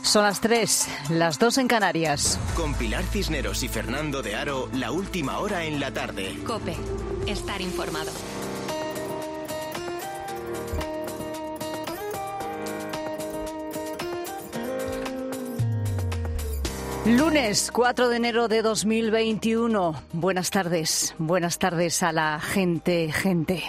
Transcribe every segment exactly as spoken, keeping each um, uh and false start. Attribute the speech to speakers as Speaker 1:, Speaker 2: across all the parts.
Speaker 1: Son las tres, las dos en Canarias.
Speaker 2: Con Pilar Cisneros y Fernando de Aro, la última hora en la tarde.
Speaker 3: COPE, estar informado.
Speaker 1: Lunes cuatro de enero de dos mil veintiuno. Buenas tardes, buenas tardes a la gente, gente.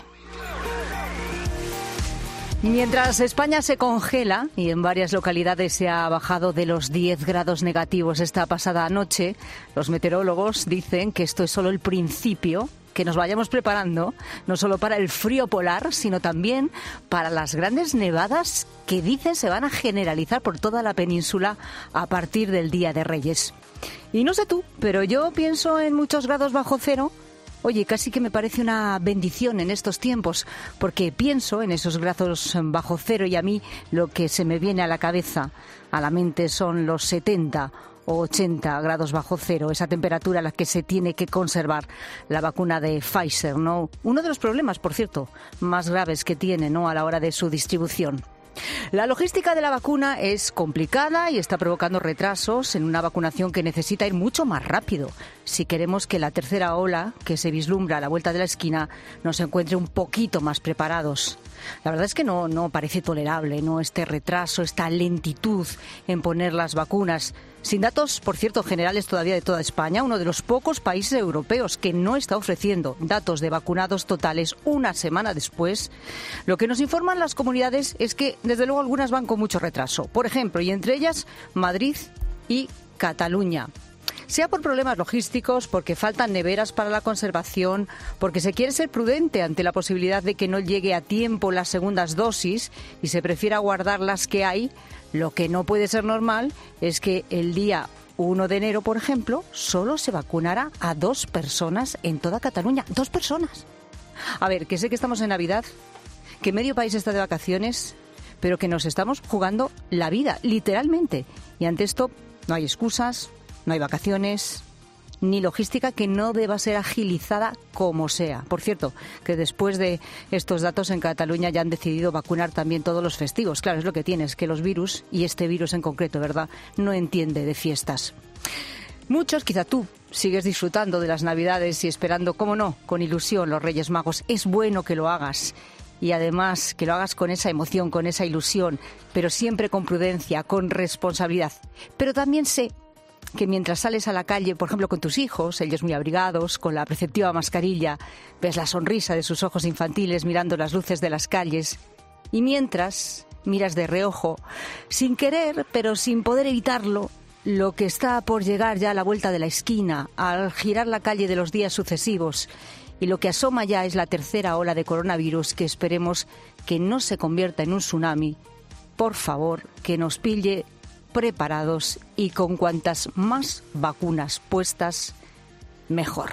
Speaker 1: Mientras España se congela y en varias localidades se ha bajado de los diez grados negativos esta pasada noche, los meteorólogos dicen que esto es solo el principio, que nos vayamos preparando no solo para el frío polar, sino también para las grandes nevadas que dicen se van a generalizar por toda la península a partir del Día de Reyes. Y no sé tú, pero yo pienso en muchos grados bajo cero. Oye, casi que me parece una bendición en estos tiempos, porque pienso en esos grados bajo cero y a mí lo que se me viene a la cabeza, a la mente, son los setenta o ochenta grados bajo cero, esa temperatura a la que se tiene que conservar la vacuna de Pfizer, ¿no? Uno de los problemas, por cierto, más graves que tiene, ¿no?, a la hora de su distribución. La logística de la vacuna es complicada y está provocando retrasos en una vacunación que necesita ir mucho más rápido si queremos que la tercera ola, que se vislumbra a la vuelta de la esquina, nos encuentre un poquito más preparados. La verdad es que no, no parece tolerable, ¿no?, este retraso, esta lentitud en poner las vacunas. Sin datos, por cierto, generales todavía de toda España, uno de los pocos países europeos que no está ofreciendo datos de vacunados totales una semana después. Lo que nos informan las comunidades es que, desde luego, algunas van con mucho retraso. Por ejemplo, y entre ellas, Madrid y Cataluña. Sea por problemas logísticos, porque faltan neveras para la conservación, porque se quiere ser prudente ante la posibilidad de que no llegue a tiempo las segundas dosis y se prefiera guardar las que hay. Lo que no puede ser normal es que el día uno de enero, por ejemplo, solo se vacunara a dos personas en toda Cataluña. ¡Dos personas! A ver, que sé que estamos en Navidad, que medio país está de vacaciones, pero que nos estamos jugando la vida, literalmente. Y ante esto no hay excusas, no hay vacaciones, ni logística que no deba ser agilizada como sea. Por cierto, que después de estos datos en Cataluña ya han decidido vacunar también todos los festivos. Claro, es lo que tienes, que los virus, y este virus en concreto, ¿verdad?, no entiende de fiestas. Muchos, quizá tú, sigues disfrutando de las Navidades y esperando, cómo no, con ilusión los Reyes Magos. Es bueno que lo hagas. Y además que lo hagas con esa emoción, con esa ilusión, pero siempre con prudencia, con responsabilidad. Pero también sé que mientras sales a la calle, por ejemplo, con tus hijos, ellos muy abrigados, con la preceptiva mascarilla, ves la sonrisa de sus ojos infantiles mirando las luces de las calles, y mientras miras de reojo, sin querer, pero sin poder evitarlo, lo que está por llegar ya a la vuelta de la esquina, al girar la calle de los días sucesivos, y lo que asoma ya es la tercera ola de coronavirus, que esperemos que no se convierta en un tsunami. Por favor, que nos pille preparados y con cuantas más vacunas puestas, mejor.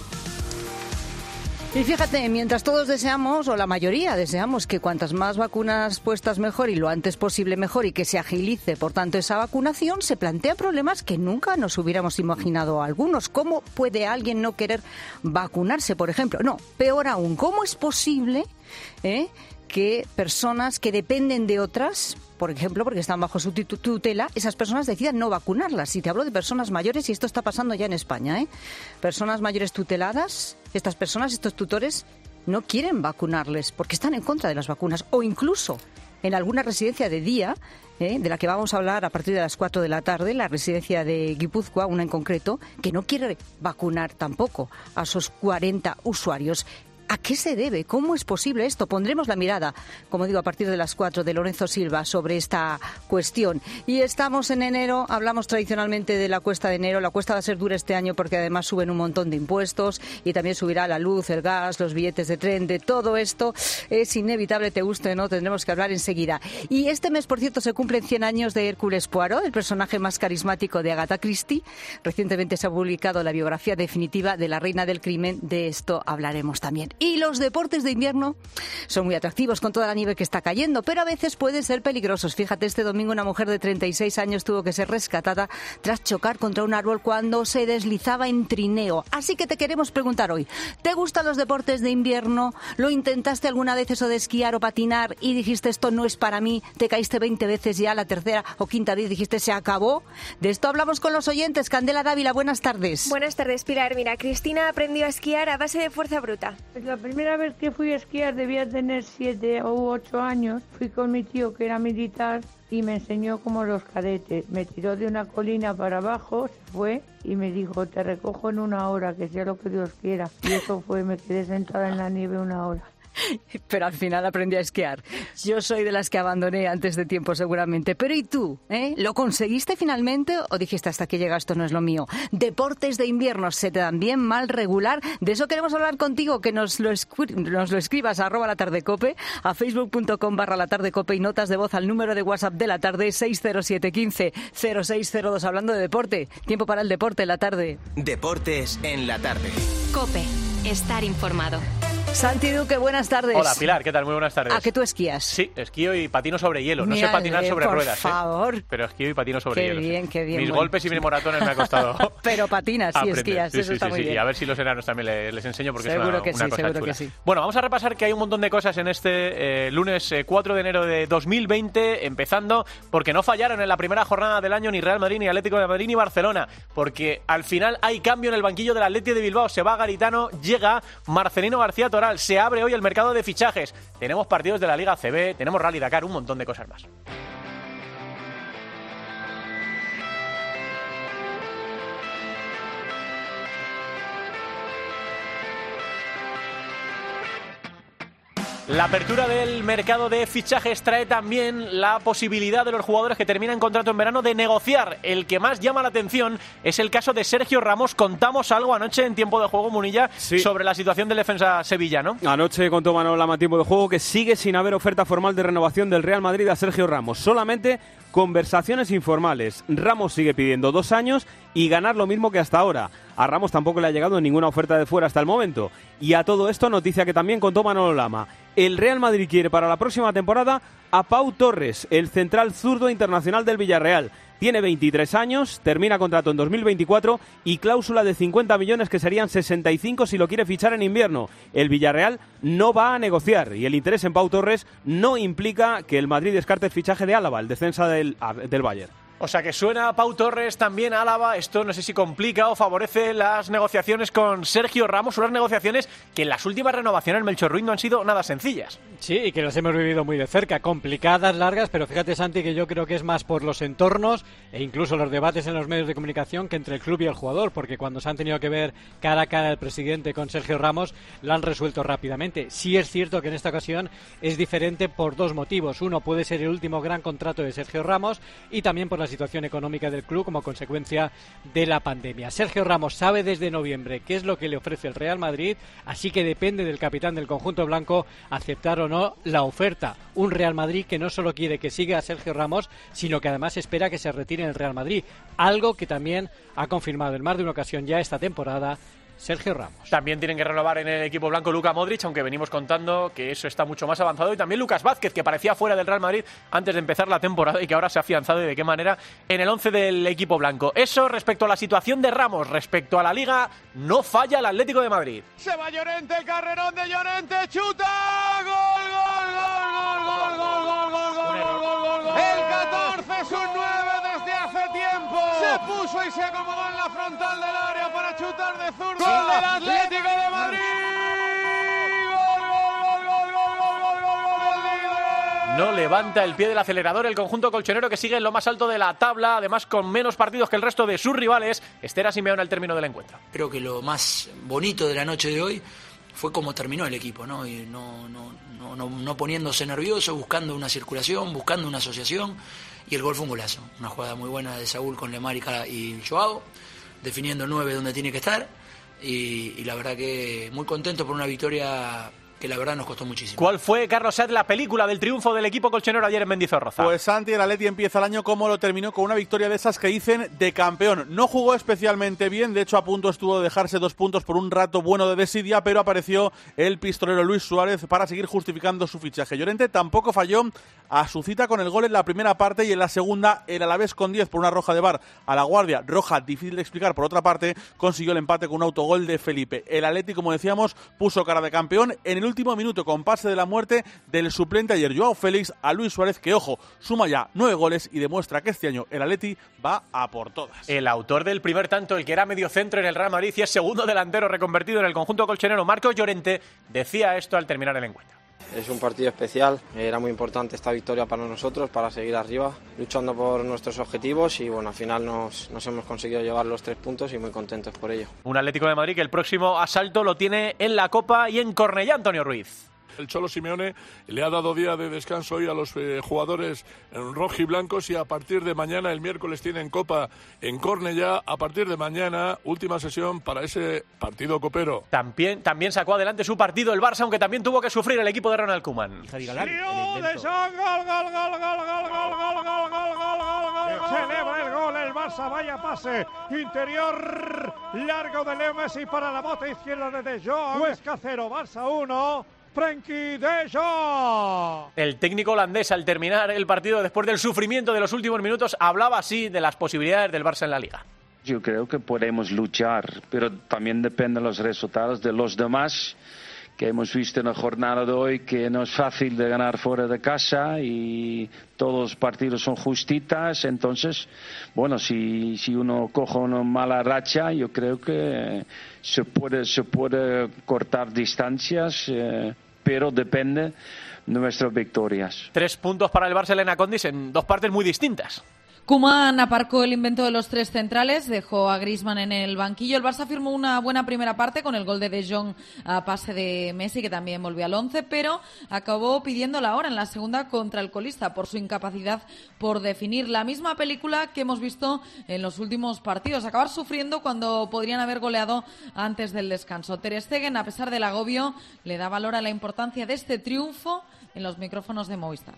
Speaker 1: Y fíjate, mientras todos deseamos, o la mayoría deseamos, que cuantas más vacunas puestas mejor y lo antes posible mejor, y que se agilice, por tanto, esa vacunación, se plantean problemas que nunca nos hubiéramos imaginado algunos. ¿Cómo puede alguien no querer vacunarse, por ejemplo? No, peor aún, ¿cómo es posible eh, que personas que dependen de otras, por ejemplo, porque están bajo su tutela, esas personas decidan no vacunarlas? Y te hablo de personas mayores, y esto está pasando ya en España, ¿eh? Personas mayores tuteladas, estas personas, estos tutores, no quieren vacunarles porque están en contra de las vacunas. O incluso en alguna residencia de día, ¿eh?, de la que vamos a hablar a partir de las cuatro de la tarde, la residencia de Guipúzcoa, una en concreto, que no quiere vacunar tampoco a esos cuarenta usuarios. ¿A qué se debe? ¿Cómo es posible esto? Pondremos la mirada, como digo, a partir de las cuatro, de Lorenzo Silva sobre esta cuestión. Y estamos en enero, hablamos tradicionalmente de la cuesta de enero. La cuesta va a ser dura este año porque además suben un montón de impuestos y también subirá la luz, el gas, los billetes de tren. De todo esto es inevitable, te guste o no, tendremos que hablar enseguida. Y este mes, por cierto, se cumplen cien años de Hércules Poirot, el personaje más carismático de Agatha Christie. Recientemente se ha publicado la biografía definitiva de la reina del crimen. De esto hablaremos también. Y los deportes de invierno son muy atractivos con toda la nieve que está cayendo, pero a veces pueden ser peligrosos. Fíjate, este domingo una mujer de treinta y seis años tuvo que ser rescatada tras chocar contra un árbol cuando se deslizaba en trineo. Así que te queremos preguntar hoy, ¿te gustan los deportes de invierno? ¿Lo intentaste alguna vez eso de esquiar o patinar y dijiste esto no es para mí? ¿Te caíste veinte veces ya, la tercera o quinta vez dijiste se acabó? De esto hablamos con los oyentes. Candela Dávila, buenas tardes.
Speaker 4: Buenas tardes, Pilar. Mira, Cristina aprendió a esquiar a base de fuerza bruta.
Speaker 5: Pues la primera vez que fui a esquiar debía tener siete u ocho años. Fui con mi tío que era militar y me enseñó como los cadetes. Me tiró de una colina para abajo, se fue y me dijo, te recojo en una hora, que sea lo que Dios quiera. Y eso fue, me quedé sentada en la nieve una hora.
Speaker 1: Pero al final aprendí a esquiar. Yo soy de las que abandoné antes de tiempo seguramente. Pero ¿y tú? ¿Eh? ¿Lo conseguiste finalmente o dijiste hasta que llega esto no es lo mío? Deportes de invierno, ¿se te dan bien, mal, regular? De eso queremos hablar contigo, que nos lo, escri- nos lo escribas a arroba la tarde cope, a facebook.com barra la tarde cope y notas de voz al número de WhatsApp de la tarde seis cero siete uno cinco cero seis cero dos. Hablando de deporte, tiempo para el deporte en la tarde.
Speaker 2: Deportes en la tarde.
Speaker 3: COPE. Estar informado.
Speaker 1: Santi Duque, buenas tardes.
Speaker 6: Hola, Pilar, ¿qué tal? Muy buenas tardes.
Speaker 1: ¿A qué tú esquías?
Speaker 6: Sí, esquío y patino sobre hielo. No
Speaker 1: Mírale,
Speaker 6: sé patinar sobre
Speaker 1: por
Speaker 6: ruedas,
Speaker 1: favor.
Speaker 6: ¿eh? Pero esquío y patino sobre
Speaker 1: Qué
Speaker 6: hielo.
Speaker 1: bien,
Speaker 6: sí.
Speaker 1: qué bien,
Speaker 6: Mis
Speaker 1: bueno.
Speaker 6: golpes y mis moratones me ha costado.
Speaker 1: Pero patinas y
Speaker 6: aprender.
Speaker 1: esquías,
Speaker 6: sí,
Speaker 1: eso
Speaker 6: sí,
Speaker 1: está
Speaker 6: sí,
Speaker 1: muy
Speaker 6: sí.
Speaker 1: bien.
Speaker 6: Y a ver si los enanos también les, les enseño porque
Speaker 1: Seguro
Speaker 6: es una,
Speaker 1: que
Speaker 6: una
Speaker 1: sí,
Speaker 6: cosa
Speaker 1: seguro
Speaker 6: chula.
Speaker 1: que sí.
Speaker 6: Bueno, vamos a repasar que hay un montón de cosas en este eh, lunes eh, cuatro de enero de dos mil veinte, empezando porque no fallaron en la primera jornada del año ni Real Madrid, ni Atlético de Madrid, ni Barcelona, porque al final hay cambio en el banquillo del Atleti de Bilbao. Se va Garitano, llega Marcelino García Toral, se abre hoy el mercado de fichajes. Tenemos partidos de la Liga C B, tenemos Rally Dakar, un montón de cosas más. La apertura del mercado de fichajes trae también la posibilidad de los jugadores que terminan contrato en verano de negociar. El que más llama la atención es el caso de Sergio Ramos. Contamos algo anoche en tiempo de juego, Munilla, sí, sobre la situación del defensa sevillano.
Speaker 7: Anoche contó Manolo Lama tiempo de juego que sigue sin haber oferta formal de renovación del Real Madrid a Sergio Ramos. Solamente conversaciones informales. Ramos sigue pidiendo dos años y ganar lo mismo que hasta ahora. A Ramos tampoco le ha llegado ninguna oferta de fuera hasta el momento. Y a todo esto, noticia que también contó Manolo Lama. El Real Madrid quiere para la próxima temporada a Pau Torres, el central zurdo internacional del Villarreal. Tiene veintitrés años, termina contrato en dos mil veinticuatro y cláusula de cincuenta millones que serían sesenta y cinco si lo quiere fichar en invierno. El Villarreal no va a negociar y el interés en Pau Torres no implica que el Madrid descarte el fichaje de Álava, el defensa del, del Bayern.
Speaker 6: O sea que suena a Pau Torres, también a Álava. Esto no sé si complica o favorece las negociaciones con Sergio Ramos, unas negociaciones que en las últimas renovaciones, Melchor Ruiz, no han sido nada sencillas.
Speaker 8: Sí, y que las hemos vivido muy de cerca, complicadas, largas, pero fíjate, Santi, que yo creo que es más por los entornos e incluso los debates en los medios de comunicación que entre el club y el jugador, porque cuando se han tenido que ver cara a cara el presidente con Sergio Ramos, lo han resuelto rápidamente. Sí es cierto que en esta ocasión es diferente por dos motivos. Uno, puede ser el último gran contrato de Sergio Ramos y también por la situación económica del club como consecuencia de la pandemia. Sergio Ramos sabe desde noviembre qué es lo que le ofrece el Real Madrid, así que depende del capitán del conjunto blanco aceptar o no la oferta. Un Real Madrid que no solo quiere que siga a Sergio Ramos, sino que además espera que se retire en el Real Madrid, algo que también ha confirmado en más de una ocasión ya esta temporada Sergio Ramos.
Speaker 6: También tienen que renovar en el equipo blanco Luka Modric, aunque venimos contando que eso está mucho más avanzado, y también Lucas Vázquez, que parecía fuera del Real Madrid antes de empezar la temporada y que ahora se ha afianzado, y de qué manera, en el once del equipo blanco. Eso respecto a la situación de Ramos. Respecto a la Liga, no falla el Atlético de Madrid.
Speaker 9: Se va Llorente, el carrerón de Llorente, chuta, gol, gol, gol, gol, gol, gol, gol, gol, gol, gol, gol, gol. El catorce es un nueve desde hace tiempo. Se puso y se acomodó en la frontal del área para chutar de zurdo. Gol del Atlético de Madrid. Gol, gol, gol, gol, gol, gol, gol, gol del líder.
Speaker 6: No levanta el pie del acelerador el conjunto colchonero, que sigue en lo más alto de la tabla, además con menos partidos que el resto de sus rivales. Esther Simeone al término del encuentro.
Speaker 10: Creo que lo más bonito de la noche de hoy fue cómo terminó el equipo, ¿no? Y no, no, no, no, no poniéndose nervioso, buscando una circulación, buscando una asociación, y el gol fue un golazo. Una jugada muy buena de Saúl con Lemar y Joao, definiendo el nueve donde tiene que estar, y, y la verdad que muy contento por una victoria que la verdad nos costó muchísimo.
Speaker 6: ¿Cuál fue, Carlos Saez, la película del triunfo del equipo colchonero ayer en Mendizorroza?
Speaker 9: Pues Santi, el Atleti empieza el año como lo terminó, con una victoria de esas que dicen de campeón. No jugó especialmente bien, de hecho a punto estuvo de dejarse dos puntos por un rato bueno de desidia, pero apareció el pistolero Luis Suárez para seguir justificando su fichaje. Llorente tampoco falló a su cita con el gol en la primera parte, y en la segunda el Alavés, con diez por una roja de V A R a La Guardia, roja difícil de explicar por otra parte, consiguió el empate con un autogol de Felipe. El Atleti, como decíamos, puso cara de campeón en el último minuto con pase de la muerte del suplente ayer Joao Félix a Luis Suárez, que, ojo, suma ya nueve goles y demuestra que este año el Atleti va a por todas.
Speaker 6: El autor del primer tanto, el que era medio centro en el Real Madrid y es segundo delantero reconvertido en el conjunto colchonero, Marcos Llorente, decía esto al terminar el encuentro.
Speaker 11: Es un partido especial, era muy importante esta victoria para nosotros, para seguir arriba, luchando por nuestros objetivos, y bueno, al final nos, nos hemos conseguido llevar los tres puntos y muy contentos por ello.
Speaker 6: Un Atlético de Madrid que el próximo asalto lo tiene en la Copa y en Cornellá, Antonio Ruiz.
Speaker 12: El Cholo Simeone le ha dado día de descanso hoy a los eh, jugadores rojiblancos, y a partir de mañana, el miércoles, tienen Copa en Cornellá. A partir de mañana, última sesión para ese partido copero.
Speaker 6: También, también sacó adelante su partido el Barça, aunque también tuvo que sufrir el equipo de Ronald Koeman.
Speaker 9: Celebra el gol el Barça, vaya pase interior largo de Leo Messi para la bota izquierda de De Jong. Huesca cero, Barça uno. Frenkie de Jong.
Speaker 6: El técnico holandés, al terminar el partido, después del sufrimiento de los últimos minutos, hablaba así de las posibilidades del Barça en la Liga.
Speaker 13: Yo creo que podemos luchar, pero también depende de los resultados de los demás, que hemos visto en la jornada de hoy que no es fácil de ganar fuera de casa y todos los partidos son justitas. Entonces, bueno, si, si uno coge una mala racha, yo creo que se puede, se puede cortar distancias, eh, pero depende de nuestras victorias.
Speaker 6: Tres puntos para el Barcelona Condis en dos partes muy distintas.
Speaker 14: Koeman aparcó el invento de los tres centrales, dejó a Griezmann en el banquillo. El Barça firmó una buena primera parte con el gol de De Jong a pase de Messi, que también volvió al once, pero acabó pidiendo la hora en la segunda contra el colista por su incapacidad por definir. La misma película que hemos visto en los últimos partidos, acabar sufriendo cuando podrían haber goleado antes del descanso. Ter Stegen, a pesar del agobio, le da valor a la importancia de este triunfo en los micrófonos de Movistar.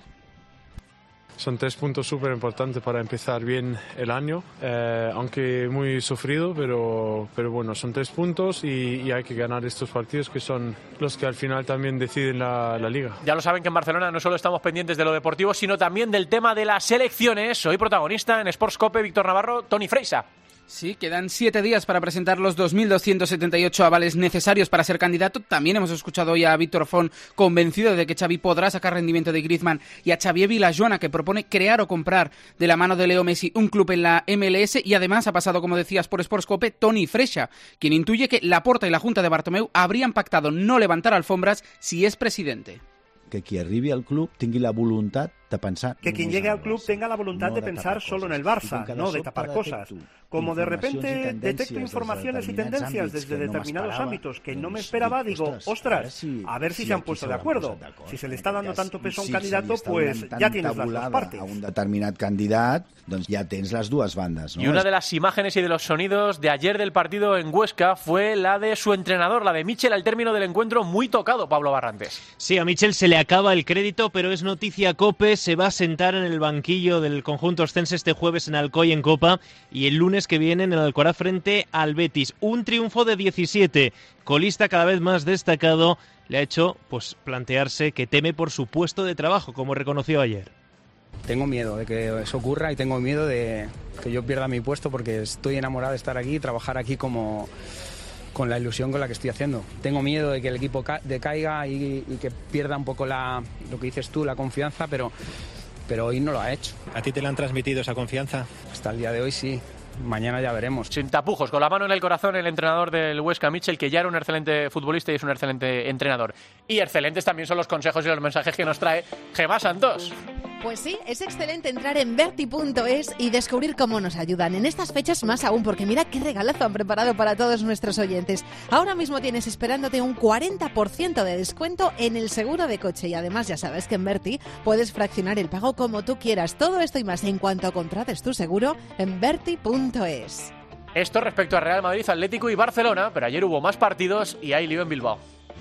Speaker 15: Son tres puntos súper importantes para empezar bien el año, eh, aunque muy sufrido, pero, pero bueno, son tres puntos y, y hay que ganar estos partidos, que son los que al final también deciden la, la Liga.
Speaker 6: Ya lo saben que en Barcelona no solo estamos pendientes de lo deportivo, sino también del tema de las selecciones. Hoy protagonista en Sports Cope, Víctor Navarro, Toni Freixa.
Speaker 16: Sí, quedan siete días para presentar los dos mil doscientos setenta y ocho avales necesarios para ser candidato. También hemos escuchado hoy a Víctor Font convencido de que Xavi podrá sacar rendimiento de Griezmann, y a Xavier Vilajoana, que propone crear o comprar de la mano de Leo Messi un club en la M L S. Y además ha pasado, como decías, por Sportscope Toni Freixa, quien intuye que Laporta y la Junta de Bartomeu habrían pactado no levantar alfombras si es presidente.
Speaker 17: Que qui arribi al club tingui la voluntat de pensar...
Speaker 18: Que quien llegue al club tenga la voluntad de pensar solo en el Barça, no de tapar cosas. Como de repente detecto informaciones y tendencias desde determinados ámbitos que no me esperaba, digo, ostras, a ver si se han puesto de acuerdo. Si se le está dando tanto peso a un candidato, pues ya tienes las dos partes.
Speaker 17: A un determinat candidat, doncs ja tens las dues bandas, ¿no?
Speaker 6: Y una de las imágenes y de los sonidos de ayer del partido en Huesca fue la de su entrenador, la de Michel, al término del encuentro, muy tocado, Pablo Barrantes.
Speaker 19: Sí, a Michel se le acaba el crédito, pero es noticia COPE. Se va a sentar en el banquillo del conjunto oscense este jueves en Alcoy en Copa, y el lunes que viene en el Alcoraz frente al Betis. Un triunfo de diecisiete, colista cada vez más destacado, le ha hecho pues plantearse que teme por su puesto de trabajo, como reconoció ayer.
Speaker 20: Tengo miedo de que eso ocurra y tengo miedo de que yo pierda mi puesto, porque estoy enamorado de estar aquí y trabajar aquí como... con la ilusión con la que estoy haciendo. Tengo miedo de que el equipo ca- decaiga y, y que pierda un poco la, lo que dices tú, la confianza, pero, pero hoy no lo ha hecho.
Speaker 21: ¿A ti te le han transmitido esa confianza?
Speaker 20: Hasta el día de hoy sí. Mañana ya veremos.
Speaker 6: Sin tapujos, con la mano en el corazón, el entrenador del Huesca, Michel, que ya era un excelente futbolista y es un excelente entrenador. Y excelentes también son los consejos y los mensajes que nos trae Gemma Santos.
Speaker 22: Pues sí, es excelente entrar en Berti punto es y descubrir cómo nos ayudan. En estas fechas más aún, porque mira qué regalazo han preparado para todos nuestros oyentes. Ahora mismo tienes esperándote un cuarenta por ciento de descuento en el seguro de coche, y además ya sabes que en Berti puedes fraccionar el pago como tú quieras. Todo esto y más en cuanto contrates tu seguro en Berti punto es.
Speaker 6: Esto respecto a Real Madrid, Atlético y Barcelona, pero ayer hubo más partidos y hay lío en Bilbao.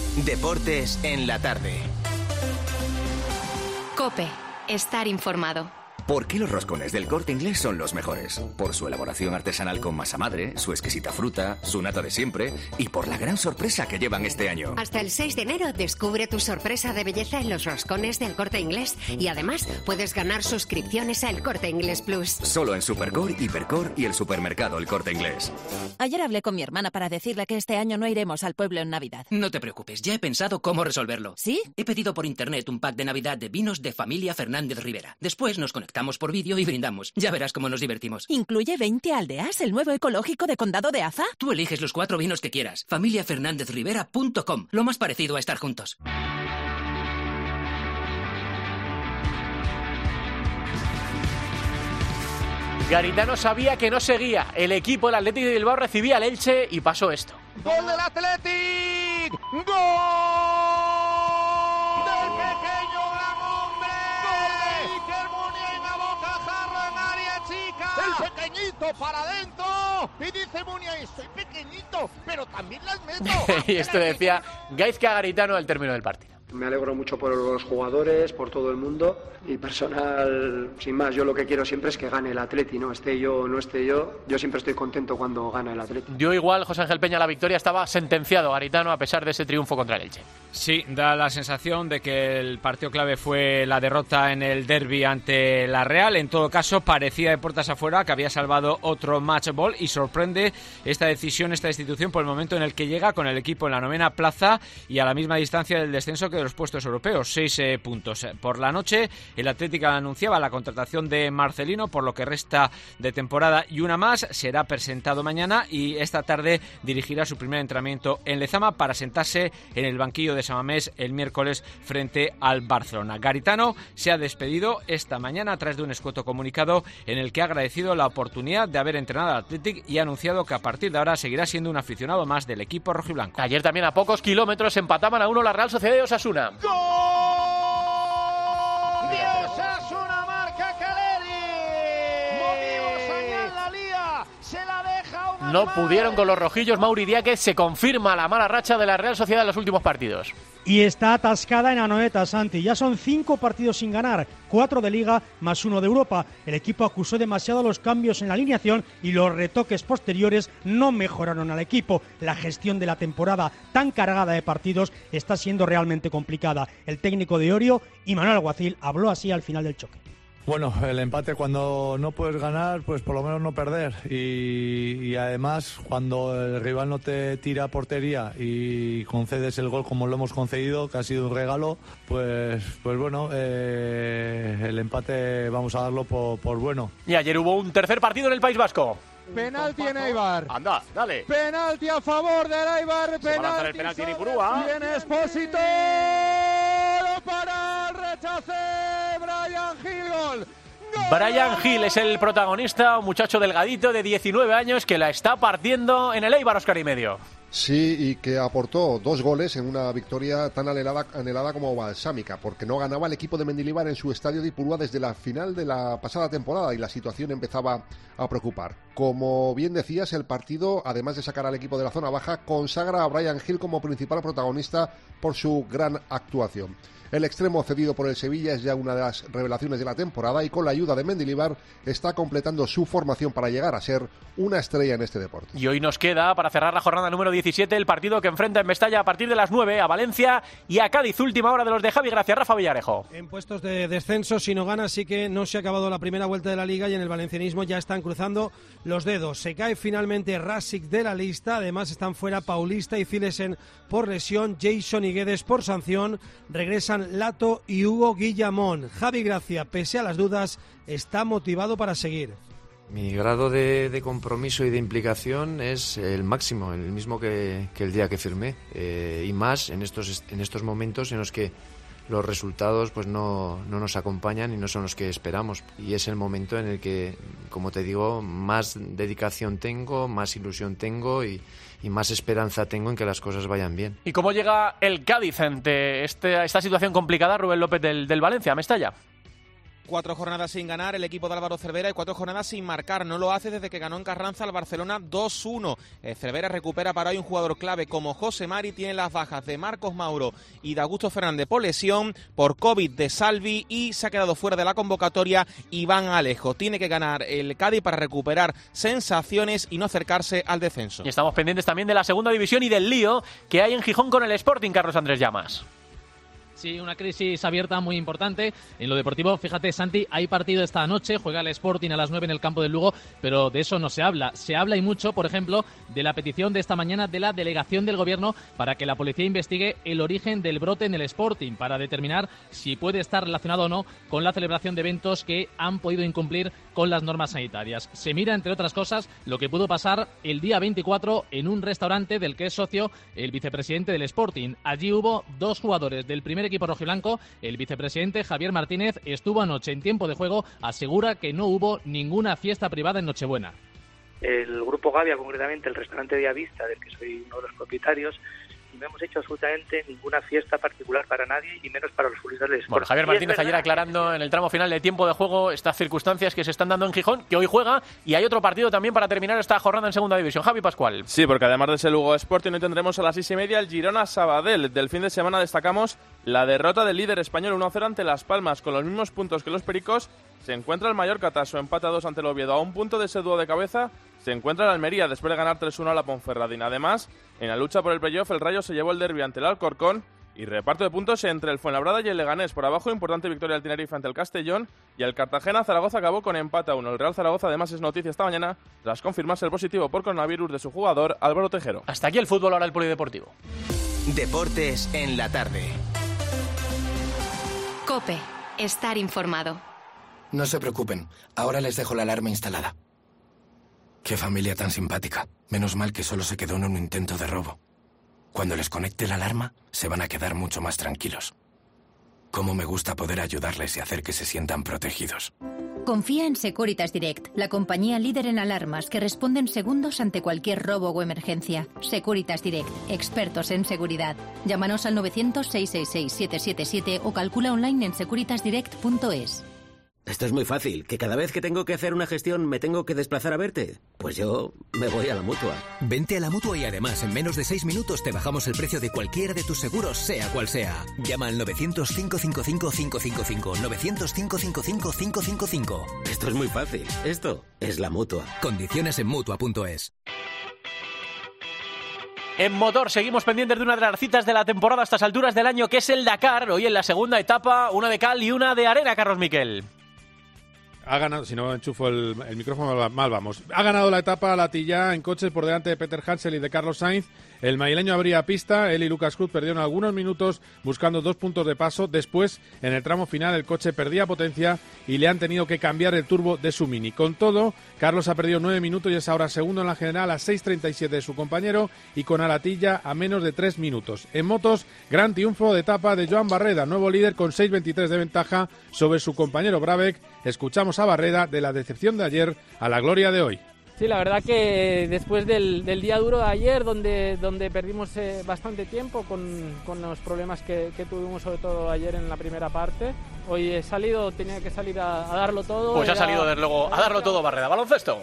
Speaker 2: Deportes en la tarde.
Speaker 3: COPE. Estar informado.
Speaker 4: ¿Por qué los roscones del Corte Inglés son los mejores? Por su elaboración artesanal con masa madre, su exquisita fruta, su nata de siempre y por la gran sorpresa que llevan este año.
Speaker 5: Hasta el seis de enero descubre tu sorpresa de belleza en los roscones del Corte Inglés y además puedes ganar suscripciones a El Corte Inglés Plus.
Speaker 4: Solo en Supercor, Hipercor y el supermercado El Corte Inglés.
Speaker 23: Ayer hablé con mi hermana para decirle que este año no iremos al pueblo en Navidad.
Speaker 24: No te preocupes, ya he pensado cómo resolverlo.
Speaker 23: ¿Sí?
Speaker 24: He pedido por internet un pack de Navidad de vinos de Familia Fernández Rivera. Después nos conectamos por vídeo y brindamos. Ya verás cómo nos divertimos.
Speaker 23: ¿Incluye veinte aldeas, el nuevo ecológico de Condado de Aza?
Speaker 24: Tú eliges los cuatro vinos que quieras. familia fernández rivera punto com. Lo más parecido a estar juntos.
Speaker 6: Garitano sabía que no seguía. El equipo, el Athletic de Bilbao, recibía al Elche y pasó esto.
Speaker 9: ¡Gol del Athletic! ¡Gol! ¡Del pequeño gran hombre! ¡Gol de Iker Muniain a bocajarro en área chica! ¡El pequeñito para adentro! Y dice Muniain, soy pequeñito, pero también las meto.
Speaker 6: Y esto decía Gaizka Garitano al término del partido.
Speaker 25: Me alegro mucho por los jugadores, por todo el mundo y personal, sin más, yo lo que quiero siempre es que gane el Atleti, ¿no? Esté yo o no esté yo, yo siempre estoy contento cuando gana el Atleti.
Speaker 6: Dio igual José Ángel Peña la victoria, estaba sentenciado Garitano a pesar de ese triunfo contra el Elche.
Speaker 7: Sí, da la sensación de que el partido clave fue la derrota en el derbi ante la Real. En todo caso, parecía de puertas afuera que había salvado otro match ball y sorprende esta decisión, esta institución por el momento en el que llega con el equipo en la novena plaza y a la misma distancia del descenso que de los puestos europeos, seis eh, puntos. Por la noche, el Atlético anunciaba la contratación de Marcelino por lo que resta de temporada y una más. Será presentado mañana y esta tarde dirigirá su primer entrenamiento en Lezama para sentarse en el banquillo de San Mamés el miércoles frente al Barcelona. Garitano se ha despedido esta mañana a través de un escueto comunicado en el que ha agradecido la oportunidad de haber entrenado al Athletic y ha anunciado que a partir de ahora seguirá siendo un aficionado más del equipo rojiblanco.
Speaker 6: Ayer también a pocos kilómetros empataban a uno la Real Sociedad y Osasuna.
Speaker 9: ¡Gol! ¡De Osasuna marca Caleri! Movivo señal la lía, se la deja una.
Speaker 6: No pudieron con los rojillos. Mauri Diáquez, se confirma la mala racha de la Real Sociedad en los últimos partidos.
Speaker 26: Y está atascada en Anoeta, Santi. Ya son cinco partidos sin ganar, cuatro de Liga más uno de Europa. El equipo acusó demasiado los cambios en la alineación y los retoques posteriores no mejoraron al equipo. La gestión de la temporada tan cargada de partidos está siendo realmente complicada. El técnico de Orio, Imanol Alguacil, habló así al final del choque.
Speaker 27: Bueno, el empate cuando no puedes ganar, pues por lo menos no perder. Y, y además, cuando el rival no te tira a portería y concedes el gol como lo hemos concedido, que ha sido un regalo, pues, pues bueno, eh, el empate vamos a darlo por, por bueno.
Speaker 6: Y ayer hubo un tercer partido en el País Vasco.
Speaker 9: Penalti en Eibar.
Speaker 6: Anda, dale.
Speaker 9: Penalti a favor del Eibar.
Speaker 6: Se penalti va a lanzar el penalti en Ipurúa.
Speaker 9: Viene Expósito para el rechace. Brian Gil, gol.
Speaker 6: Brian Gil es el protagonista, un muchacho delgadito de diecinueve años que la está partiendo en el Eibar, Óscar y medio.
Speaker 28: Sí, y que aportó dos goles en una victoria tan anhelada, anhelada como balsámica, porque no ganaba el equipo de Mendilibar en su estadio de Ipurúa desde la final de la pasada temporada y la situación empezaba a preocupar. Como bien decías, el partido, además de sacar al equipo de la zona baja, consagra a Brian Gil como principal protagonista por su gran actuación. El extremo cedido por el Sevilla es ya una de las revelaciones de la temporada y con la ayuda de Mendilibar está completando su formación para llegar a ser una estrella en este deporte.
Speaker 6: Y hoy nos queda, para cerrar la jornada número diecisiete, el partido que enfrenta en Mestalla a partir de las nueve a Valencia y a Cádiz. Última hora de los de Javi Gracia. Rafa Villarejo.
Speaker 29: En puestos de descenso, si no gana, sí que no se ha acabado la primera vuelta de la Liga y en el valencianismo ya están cruzando los dedos. Se cae finalmente Rasic de la lista, además están fuera Paulista y Filesen por lesión, Jason y Guedes por sanción, regresan Lato y Hugo Guillamón. Javi Gracia, pese a las dudas, está motivado para seguir.
Speaker 30: Mi grado de, de compromiso y de implicación es el máximo, el mismo que, que el día que firmé, eh, y más en estos, en estos momentos en los que los resultados pues no, no nos acompañan y no son los que esperamos. Y es el momento en el que, como te digo, más dedicación tengo, más ilusión tengo y, y más esperanza tengo en que las cosas vayan bien.
Speaker 6: ¿Y cómo llega el Cádiz ante este, esta situación complicada, Rubén López, del, del Valencia, Mestalla?
Speaker 1: cuatro jornadas sin ganar el equipo de Álvaro Cervera y cuatro jornadas sin marcar. No lo hace desde que ganó en Carranza al Barcelona dos uno. Eh, Cervera recupera para hoy un jugador clave como José Mari. Tiene las bajas de Marcos Mauro y de Augusto Fernández por lesión, por COVID de Salvi, y se ha quedado fuera de la convocatoria Iván Alejo. Tiene que ganar el Cádiz para recuperar sensaciones y no acercarse al descenso.
Speaker 6: Y estamos pendientes también de la segunda división y del lío que hay en Gijón con el Sporting, Carlos Andrés Llamas.
Speaker 8: Sí, una crisis abierta muy importante. En lo deportivo, fíjate, Santi, hay partido esta noche, juega el Sporting a las nueve en el campo del Lugo, pero de eso no se habla. Se habla y mucho, por ejemplo, de la petición de esta mañana de la delegación del Gobierno para que la policía investigue el origen del brote en el Sporting, para determinar si puede estar relacionado o no con la celebración de eventos que han podido incumplir con las normas sanitarias. Se mira, entre otras cosas, lo que pudo pasar el día veinticuatro en un restaurante del que es socio el vicepresidente del Sporting. Allí hubo dos jugadores del primer equipo rojiblanco. El vicepresidente Javier Martínez estuvo anoche en tiempo de juego, asegura que no hubo ninguna fiesta privada en Nochebuena.
Speaker 10: El Grupo Gavia, concretamente el restaurante Villavista, del que soy uno de los propietarios, no hemos hecho absolutamente ninguna fiesta particular para nadie y menos para los futbolistas del Sporting.
Speaker 6: Bueno, Javier Martínez ayer aclarando en el tramo final de tiempo de juego estas circunstancias que se están dando en Gijón, que hoy juega, y hay otro partido también para terminar esta jornada en segunda división. Javi Pascual.
Speaker 11: Sí, porque además de ese Lugo Sporting, hoy tendremos a las seis y media el Girona Sabadell. Del fin de semana destacamos la derrota del líder español uno a cero ante Las Palmas. Con los mismos puntos que los Pericos se encuentra el Mallorca tras su empate a dos ante el Oviedo. A un punto de ese dúo de cabeza se encuentra el Almería después de ganar tres uno a la Ponferradina. Además, en la lucha por el playoff, el Rayo se llevó el derbi ante el Alcorcón y reparto de puntos entre el Fuenlabrada y el Leganés. Por abajo, importante victoria del Tenerife ante el Castellón, y el Cartagena-Zaragoza acabó con empate a uno. El Real Zaragoza además es noticia esta mañana tras confirmarse el positivo por coronavirus de su jugador Álvaro Tejero.
Speaker 6: Hasta aquí el fútbol, ahora el polideportivo.
Speaker 2: Deportes en la tarde.
Speaker 3: COPE. Estar informado.
Speaker 12: No se preocupen, ahora les dejo la alarma instalada. Qué familia tan simpática. Menos mal que solo se quedó en un intento de robo. Cuando les conecte la alarma, se van a quedar mucho más tranquilos. Cómo me gusta poder ayudarles y hacer que se sientan protegidos.
Speaker 13: Confía en Securitas Direct, la compañía líder en alarmas que responde en segundos ante cualquier robo o emergencia. Securitas Direct, expertos en seguridad. Llámanos al novecientos, seiscientos sesenta y seis, siete siete siete o calcula online en securitas direct punto es.
Speaker 14: Esto es muy fácil, que cada vez que tengo que hacer una gestión me tengo que desplazar a verte. Pues yo me voy a la Mutua.
Speaker 15: Vente a la Mutua y además en menos de seis minutos te bajamos el precio de cualquiera de tus seguros, sea cual sea. Llama al novecientos, cinco cinco cinco, cinco cinco cinco, novecientos, cinco cinco cinco, cinco cinco cinco.
Speaker 14: Esto es muy fácil, esto es la Mutua.
Speaker 15: Condiciones en Mutua punto es.
Speaker 6: En motor seguimos pendientes de una de las citas de la temporada a estas alturas del año, que es el Dakar. Hoy en la segunda etapa, una de cal y una de arena, Carlos Miquel.
Speaker 16: Ha ganado, si no enchufo el, el micrófono, mal vamos. Ha ganado la etapa Latilla en coches por delante de Peter Hansel y de Carlos Sainz. El madrileño abría pista, él y Lucas Cruz perdieron algunos minutos buscando dos puntos de paso. Después, en el tramo final, el coche perdía potencia y le han tenido que cambiar el turbo de su Mini. Con todo, Carlos ha perdido nueve minutos y es ahora segundo en la general a seis treinta y siete de su compañero y con Alatilla a menos de tres minutos. En motos, gran triunfo de etapa de Joan Barreda, nuevo líder con seis veintitrés de ventaja sobre su compañero Brabec. Escuchamos a Barreda de la decepción de ayer a la gloria de hoy.
Speaker 18: Sí, la verdad que después del, del día duro de ayer, donde, donde perdimos eh, bastante tiempo con, con los problemas que, que tuvimos, sobre todo ayer en la primera parte, hoy he salido, tenía que salir a, a darlo todo.
Speaker 6: Pues
Speaker 18: era...
Speaker 6: ha salido desde luego a darlo todo Barreda. Baloncesto.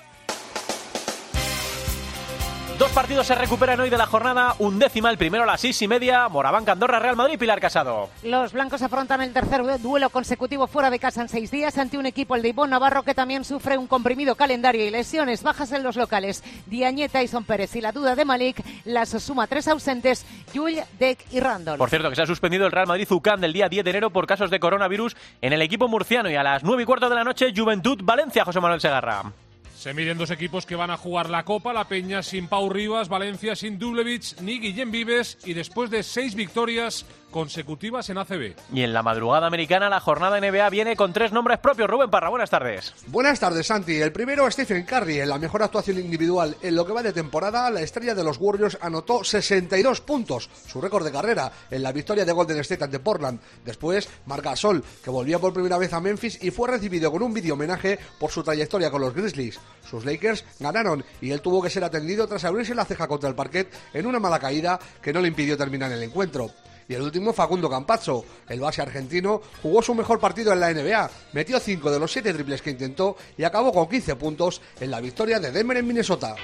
Speaker 6: Dos partidos se recuperan hoy de la jornada undécima, el primero a las seis y media, Moraván, Andorra, Real Madrid, Pilar Casado.
Speaker 31: Los blancos afrontan el tercer duelo consecutivo fuera de casa en seis días ante un equipo, el de Ivonne Navarro, que también sufre un comprimido calendario y lesiones bajas en los locales. Diañeta, Tyson Pérez y la duda de Malik, las suma tres ausentes, Jull, Deck y Randall.
Speaker 6: Por cierto, que se ha suspendido el Real Madrid-Ucán del día diez de enero por casos de coronavirus en el equipo murciano, y a las nueve y cuarto de la noche, Juventud-Valencia, José Manuel Segarra.
Speaker 32: Se miden dos equipos que van a jugar la Copa, la Peña sin Pau Rivas, Valencia sin Dublevich ni Guillem Vives, y después de seis victorias consecutivas en A C B.
Speaker 6: Y en la madrugada americana, la jornada N B A viene con tres nombres propios. Rubén Parra, buenas tardes.
Speaker 33: Buenas tardes, Santi. El primero, Stephen Curry, en la mejor actuación individual en lo que va de temporada. La estrella de los Warriors anotó sesenta y dos puntos, su récord de carrera, en la victoria de Golden State ante Portland. Después, Marc Gasol, que volvía por primera vez a Memphis y fue recibido con un vídeo homenaje por su trayectoria con los Grizzlies. Sus Lakers ganaron y él tuvo que ser atendido tras abrirse la ceja contra el parquet en una mala caída que no le impidió terminar el encuentro. Y el último, Facundo Campazzo. El base argentino jugó su mejor partido en la N B A, metió cinco de los siete triples que intentó y acabó con quince puntos en la victoria de Denver en Minnesota.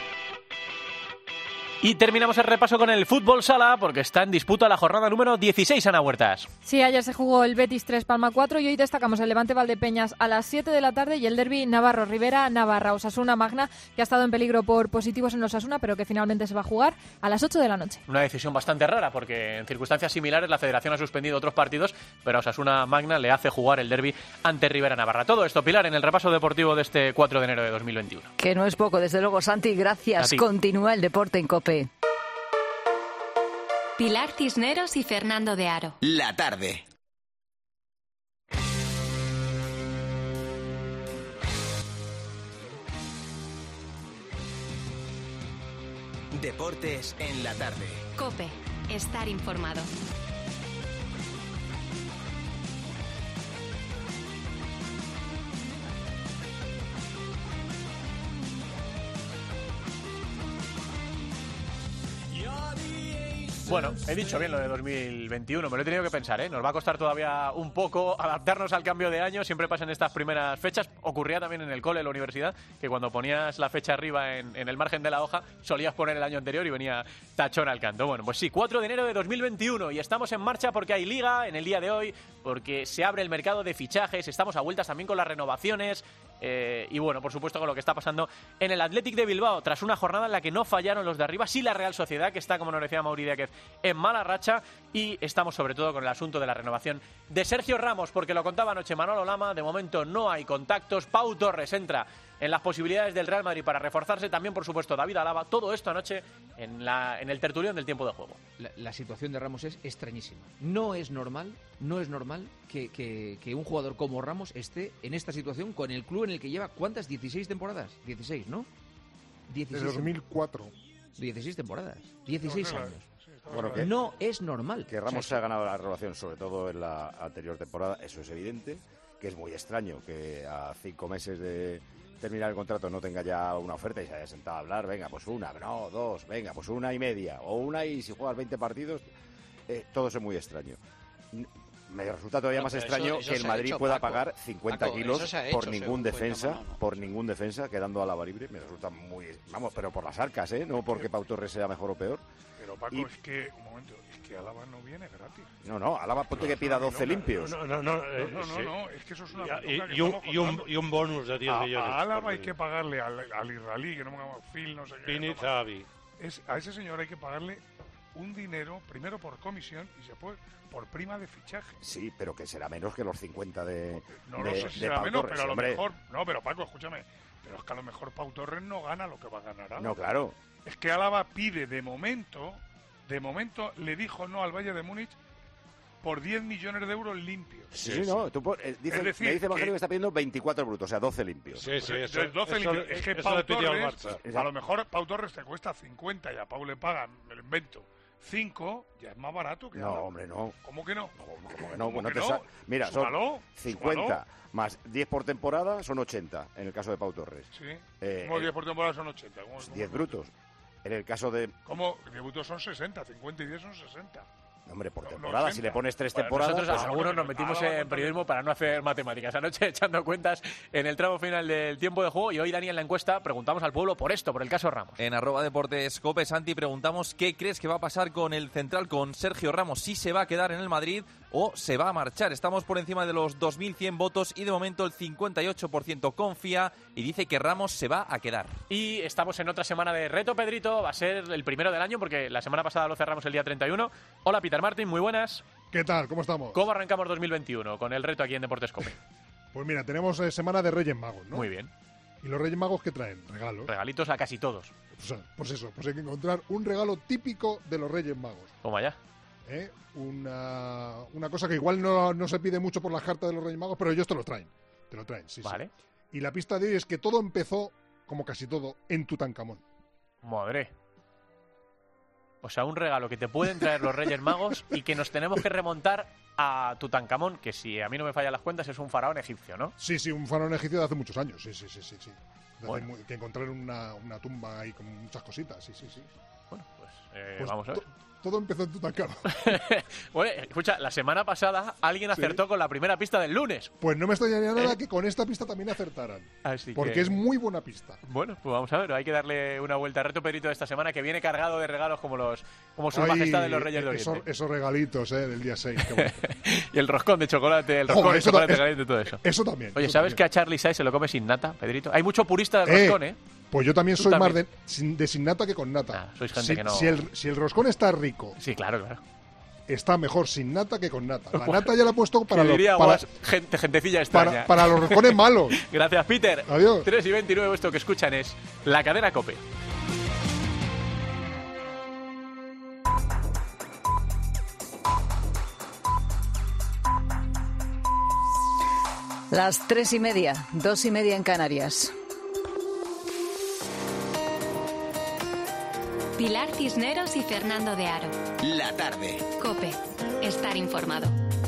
Speaker 6: Y terminamos el repaso con el fútbol sala, porque está en disputa la jornada número dieciséis, Ana Huertas.
Speaker 4: Sí, ayer se jugó el Betis tres Palma cuatro y hoy destacamos el Levante Valdepeñas a las siete de la tarde y el derbi Navarro-Rivera-Navarra. Osasuna Magna, que ha estado en peligro por positivos en los Osasuna, pero que finalmente se va a jugar a las ocho de la noche.
Speaker 6: Una decisión bastante rara, porque en circunstancias similares la Federación ha suspendido otros partidos, pero a Osasuna Magna le hace jugar el derbi ante Rivera-Navarra. Todo esto, Pilar, en el repaso deportivo de este cuatro de enero de dos mil veintiuno.
Speaker 5: Que no es poco, desde luego, Santi, gracias. Continúa el deporte en COPE.
Speaker 3: Pilar Cisneros y Fernando de Aro.
Speaker 2: La tarde. Deportes en la tarde.
Speaker 3: COPE. Estar informado.
Speaker 6: Bueno, he dicho bien lo de dos mil veintiuno, me lo he tenido que pensar, ¿eh? Nos va a costar todavía un poco adaptarnos al cambio de año, siempre pasa en estas primeras fechas. Ocurría también en el cole, en la universidad, que cuando ponías la fecha arriba en, en el margen de la hoja, solías poner el año anterior y venía tachón al canto. Bueno, pues sí, cuatro de enero de dos mil veintiuno y estamos en marcha porque hay liga en el día de hoy, porque se abre el mercado de fichajes, estamos a vueltas también con las renovaciones. Eh, y bueno, por supuesto con lo que está pasando en el Athletic de Bilbao, tras una jornada en la que no fallaron los de arriba, sí la Real Sociedad, que está, como nos decía Mauri Díaz, en mala racha, y estamos sobre todo con el asunto de la renovación de Sergio Ramos, porque lo contaba anoche Manolo Lama, de momento no hay contactos. Pau Torres entra en las posibilidades del Real Madrid para reforzarse, también por supuesto David Alaba, todo esto anoche en, la, en el tertulión del tiempo de juego.
Speaker 7: La, la situación de Ramos es extrañísima. No es normal, no es normal que, que, que un jugador como Ramos esté en esta situación con el club en el que lleva, ¿cuántas? dieciséis temporadas. dieciséis, ¿no?
Speaker 17: dieciséis. De dos mil cuatro.
Speaker 7: dieciséis temporadas. dieciséis años.
Speaker 17: Bueno, que,
Speaker 7: no es normal.
Speaker 17: Que Ramos se ha ganado la renovación, sobre todo en la anterior temporada, eso es evidente. Que es muy extraño que a cinco meses de terminar el contrato no tenga ya una oferta y se haya sentado a hablar. Venga, pues una, no, dos, venga, pues una y media. O una y si juegas veinte partidos, eh, todo eso es muy extraño. Me resulta todavía no, más extraño eso, eso que el Madrid hecho, pueda Paco, pagar cincuenta Paco, kilos hecho, por ningún defensa, mano, no. por ningún defensa, quedando a Alaba libre. Me resulta muy... Vamos, pero por las arcas, ¿eh? No porque Pau Torres sea mejor o peor. Pero Paco, y... es que, un momento, es que Alaba no viene gratis. No, no, Alaba ponte que pida doce limpios. No, no, no, no, eh, no, no, sí. no, es que eso es una...
Speaker 19: Y, y, y, un, y, un, y un bonus de diez
Speaker 17: a,
Speaker 19: millones.
Speaker 17: A Alaba hay que pagarle al, al israelí, que no me llamo Phil, no sé qué.
Speaker 19: Pini Zavi.
Speaker 17: Es, a ese señor hay que pagarle un dinero, primero por comisión y después por prima de fichaje. Sí, pero que será menos que los cincuenta de No lo de, sé si de será Pau menos, Torres, pero a lo hombre. mejor... No, pero Paco, escúchame, pero es que a lo mejor Pau Torres no gana lo que va a ganar Alaba. No, claro. Es que Alaba pide de momento, de momento le dijo no al Bayern de Múnich por diez millones de euros limpios. Sí, sí, no, tú eh, dice, es decir, me dice Evangelio que... que está pidiendo veinticuatro brutos, o sea, doce limpios. Sí, sí, eso, doce eso, limpios. Es que Pau Torres, a lo mejor Pau Torres te cuesta cincuenta y a Pau le pagan, me lo invento, cinco, ya es más barato que No, Alaba. hombre, no. ¿Cómo que no? ¿Cómo, cómo que no? ¿Cómo no? que no? Sa... Mira, súmalo, son cincuenta súmalo. Más diez por temporada son ochenta, en el caso de Pau Torres. Sí, eh, ¿cómo diez por temporada son ochenta? ¿Cómo, diez cómo brutos. En el caso de... ¿Cómo? diez brutos son sesenta, cincuenta y diez son sesenta. Hombre, por No, temporada, no si le pones tres
Speaker 6: Bueno,
Speaker 17: temporadas...
Speaker 6: nosotros
Speaker 17: pues,
Speaker 6: algunos nos metimos en periodismo para no hacer matemáticas. Anoche echando cuentas en el tramo final del tiempo de juego y hoy, Dani, en la encuesta preguntamos al pueblo por esto, por el caso Ramos.
Speaker 1: En arroba deportes cope, Santi, preguntamos qué crees que va a pasar con el central, con Sergio Ramos, si se va a quedar en el Madrid o se va a marchar. Estamos por encima de los dos mil cien votos y de momento el cincuenta y ocho por ciento confía y dice que Ramos se va a quedar.
Speaker 6: Y estamos en otra semana de reto, Pedrito, va a ser el primero del año porque la semana pasada lo cerramos el día treinta y uno. Hola, Peter Martin, muy buenas.
Speaker 17: ¿Qué tal? ¿Cómo estamos?
Speaker 6: ¿Cómo arrancamos dos mil veintiuno con el reto aquí en Deportes Cope?
Speaker 17: Pues mira, tenemos eh, semana de Reyes Magos, ¿no?
Speaker 6: Muy bien.
Speaker 17: ¿Y los Reyes Magos qué traen? Regalos.
Speaker 6: Regalitos a casi todos.
Speaker 17: O sea, pues eso, pues hay que encontrar un regalo típico de los Reyes Magos.
Speaker 6: Toma ya.
Speaker 17: ¿Eh? Una, una cosa que igual no, no se pide mucho por las cartas de los Reyes Magos, pero ellos te lo traen. Te lo traen, sí,
Speaker 6: vale.
Speaker 17: sí. Y la pista de hoy es que todo empezó, como casi todo, en Tutankamón.
Speaker 6: Madre. O sea, un regalo que te pueden traer los Reyes Magos y que nos tenemos que remontar a Tutankamón, que si a mí no me fallan las cuentas es un faraón egipcio, ¿no?
Speaker 17: Sí, sí, un faraón egipcio de hace muchos años, sí, sí, sí, sí. sí.
Speaker 6: Bueno.
Speaker 17: Muy, que encontraron una, una tumba ahí con muchas cositas, sí, sí, sí.
Speaker 6: Bueno, pues, eh,
Speaker 8: pues
Speaker 6: vamos a ver.
Speaker 8: Todo empezó en Tutankamón.
Speaker 6: Bueno, escucha, la semana pasada alguien acertó sí. con la primera pista del lunes.
Speaker 8: Pues no me extrañaría nada ¿Eh? que con esta pista también acertaran.
Speaker 6: Así
Speaker 8: porque
Speaker 6: que...
Speaker 8: es muy buena pista.
Speaker 6: Bueno, pues vamos a ver, hay que darle una vuelta al reto Pedrito de esta semana, que viene cargado de regalos como los como su
Speaker 8: Ay,
Speaker 6: majestad de los Reyes de Oriente.
Speaker 8: Esos, esos regalitos eh, del día seis. Qué bueno.
Speaker 6: Y el roscón de chocolate, el roscón
Speaker 8: Ojo,
Speaker 6: de
Speaker 8: eso
Speaker 6: chocolate
Speaker 8: es,
Speaker 6: caliente, todo eso.
Speaker 8: Eso también.
Speaker 6: Oye,
Speaker 8: eso
Speaker 6: ¿sabes
Speaker 8: también.
Speaker 6: que a Charlie Say se lo come sin nata, Pedrito? Hay mucho purista del
Speaker 8: eh,
Speaker 6: roscón, ¿eh?
Speaker 8: Pues yo también
Speaker 6: Tú
Speaker 8: soy
Speaker 6: también.
Speaker 8: más de, sin, de sin nata que con nata.
Speaker 6: Ah, sois gente
Speaker 8: si,
Speaker 6: que no...
Speaker 8: si, el, si el roscón está rico...
Speaker 6: Sí, claro, claro.
Speaker 8: Está mejor sin nata que con nata. La nata ya la he puesto para los...
Speaker 6: Diría,
Speaker 8: para,
Speaker 6: gente, gentecilla extraña.
Speaker 8: Para, para los roscones malos.
Speaker 6: Gracias, Peter.
Speaker 8: Adiós.
Speaker 6: tres y veintinueve, esto que escuchan es La Cadena COPE.
Speaker 5: Las tres y media, dos y media en Canarias.
Speaker 3: Pilar Cisneros y Fernando de Aro.
Speaker 2: La tarde.
Speaker 3: COPE. Estar informado.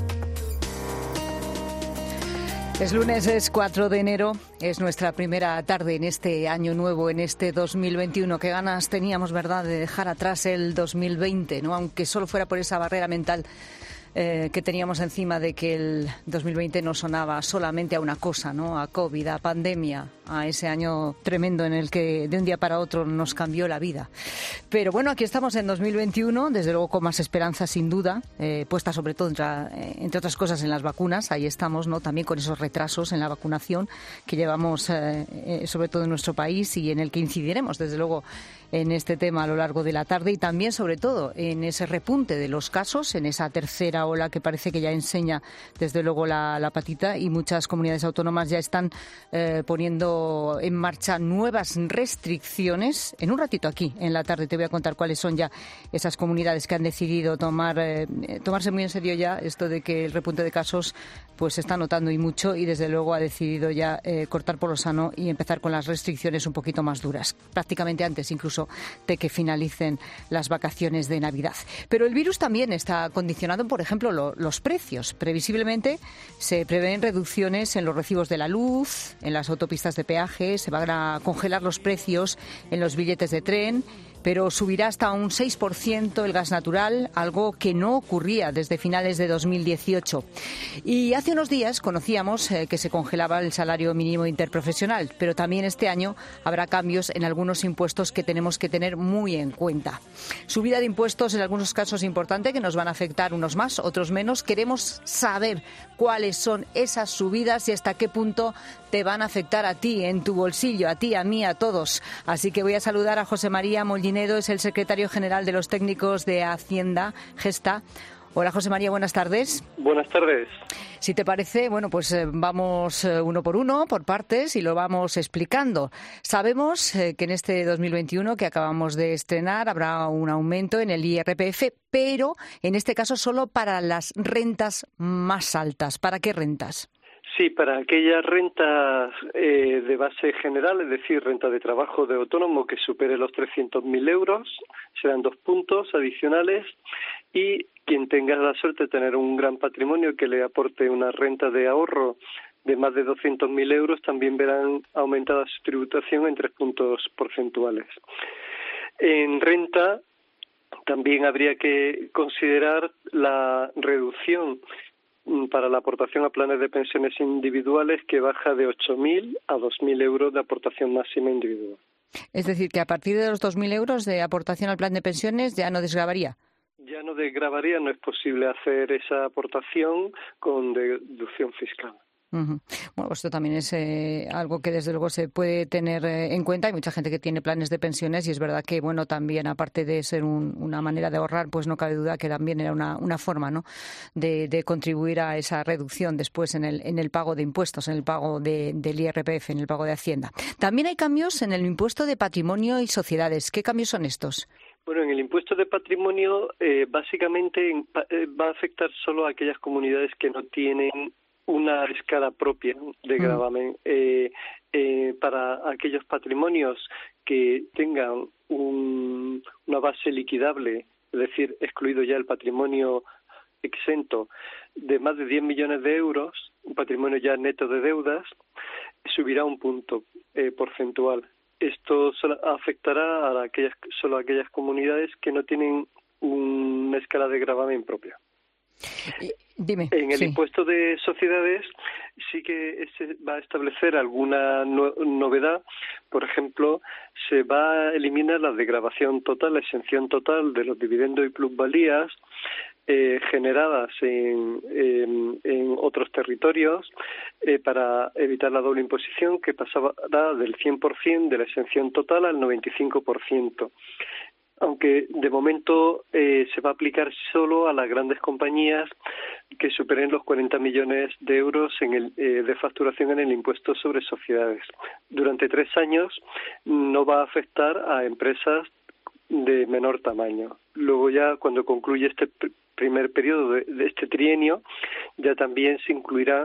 Speaker 5: Es lunes, es cuatro de enero, es nuestra primera tarde en este año nuevo, en este dos mil veintiuno. Qué ganas teníamos, ¿verdad?, de dejar atrás el dos mil veinte, ¿no? Aunque solo fuera por esa barrera mental Eh, que teníamos encima de que el dos mil veinte no sonaba solamente a una cosa, ¿no? A COVID, a pandemia, a ese año tremendo en el que de un día para otro nos cambió la vida. Pero bueno, aquí estamos en dos mil veintiuno, desde luego con más esperanza sin duda, eh, puesta sobre todo entre, entre otras cosas en las vacunas. Ahí estamos, ¿no? También con esos retrasos en la vacunación que llevamos eh, eh, sobre todo en nuestro país y en el que incidiremos desde luego en este tema a lo largo de la tarde y también sobre todo en ese repunte de los casos, en esa tercera ola que parece que ya enseña desde luego la, la patita y muchas comunidades autónomas ya están eh, poniendo en marcha nuevas restricciones. En un ratito aquí en la tarde te voy a contar cuáles son ya esas comunidades que han decidido tomar eh, tomarse muy en serio ya esto de que el repunte de casos pues se está notando y mucho y desde luego ha decidido ya eh, cortar por lo sano y empezar con las restricciones un poquito más duras, prácticamente antes incluso de que finalicen las vacaciones de Navidad. Pero el virus también está condicionando, por ejemplo, lo, los precios. Previsiblemente se prevén reducciones en los recibos de la luz, en las autopistas de peaje, se van a congelar los precios en los billetes de tren, pero subirá hasta un seis por ciento el gas natural, algo que no ocurría desde finales de dos mil dieciocho. Y hace unos días conocíamos eh, que se congelaba el salario mínimo interprofesional, pero también este año habrá cambios en algunos impuestos que tenemos que tener muy en cuenta. Subida de impuestos en algunos casos importante, que nos van a afectar unos más, otros menos. Queremos saber cuáles son esas subidas y hasta qué punto te van a afectar a ti, en tu bolsillo, a ti, a mí, a todos. Así que voy a saludar a José María Mollinedo, es el secretario general de los técnicos de Hacienda, Gesta. Hola, José María, buenas tardes.
Speaker 9: Buenas tardes.
Speaker 5: Si te parece, bueno, pues eh, vamos eh, uno por uno, por partes, y lo vamos explicando. Sabemos eh, que en este dos mil veintiuno que acabamos de estrenar habrá un aumento en el I R P F, pero en este caso solo para las rentas más altas. ¿Para qué rentas?
Speaker 9: Sí, para aquellas rentas eh, de base general, es decir, renta de trabajo de autónomo que supere los trescientos mil euros, serán dos puntos adicionales, y quien tenga la suerte de tener un gran patrimonio que le aporte una renta de ahorro de más de doscientos mil euros también verán aumentada su tributación en tres puntos porcentuales. En renta también habría que considerar la reducción para la aportación a planes de pensiones individuales, que baja de ocho mil a dos mil euros de aportación máxima individual.
Speaker 5: Es decir, que a partir de los dos mil euros de aportación al plan de pensiones ya no desgravaría.
Speaker 9: Ya no desgravaría, no es posible hacer esa aportación con deducción fiscal.
Speaker 5: Uh-huh. Bueno, esto también es eh, algo que desde luego se puede tener eh, en cuenta. Hay mucha gente que tiene planes de pensiones y es verdad que, bueno, también aparte de ser un, una manera de ahorrar, pues no cabe duda que también era una, una forma, ¿no?, de, de contribuir a esa reducción después en el, en el pago de impuestos, en el pago de, del I R P F, en el pago de Hacienda. También hay cambios en el impuesto de patrimonio y sociedades. ¿Qué cambios son estos?
Speaker 9: Bueno, en el impuesto de patrimonio eh, básicamente eh, va a afectar solo a aquellas comunidades que no tienen una escala propia de gravamen. Eh, eh, para aquellos patrimonios que tengan un, una base liquidable, es decir, excluido ya el patrimonio exento de más de diez millones de euros, un patrimonio ya neto de deudas, subirá un punto eh, porcentual. esto solo afectará a aquellas, solo a aquellas comunidades que no tienen una escala de gravamen propia.
Speaker 5: Dime.
Speaker 9: En el
Speaker 5: sí.
Speaker 9: impuesto de sociedades sí que se va a establecer alguna no, novedad. Por ejemplo, se va a eliminar la desgravación total, la exención total de los dividendos y plusvalías eh, generadas en, en, en otros territorios eh, para evitar la doble imposición, que pasará del cien por ciento de la exención total al noventa y cinco por ciento. Aunque de momento eh, se va a aplicar solo a las grandes compañías que superen los cuarenta millones de euros en el, eh, de facturación en el impuesto sobre sociedades. Durante tres años no va a afectar a empresas de menor tamaño. Luego ya cuando concluye este pr- primer periodo de, de este trienio, ya también se incluirá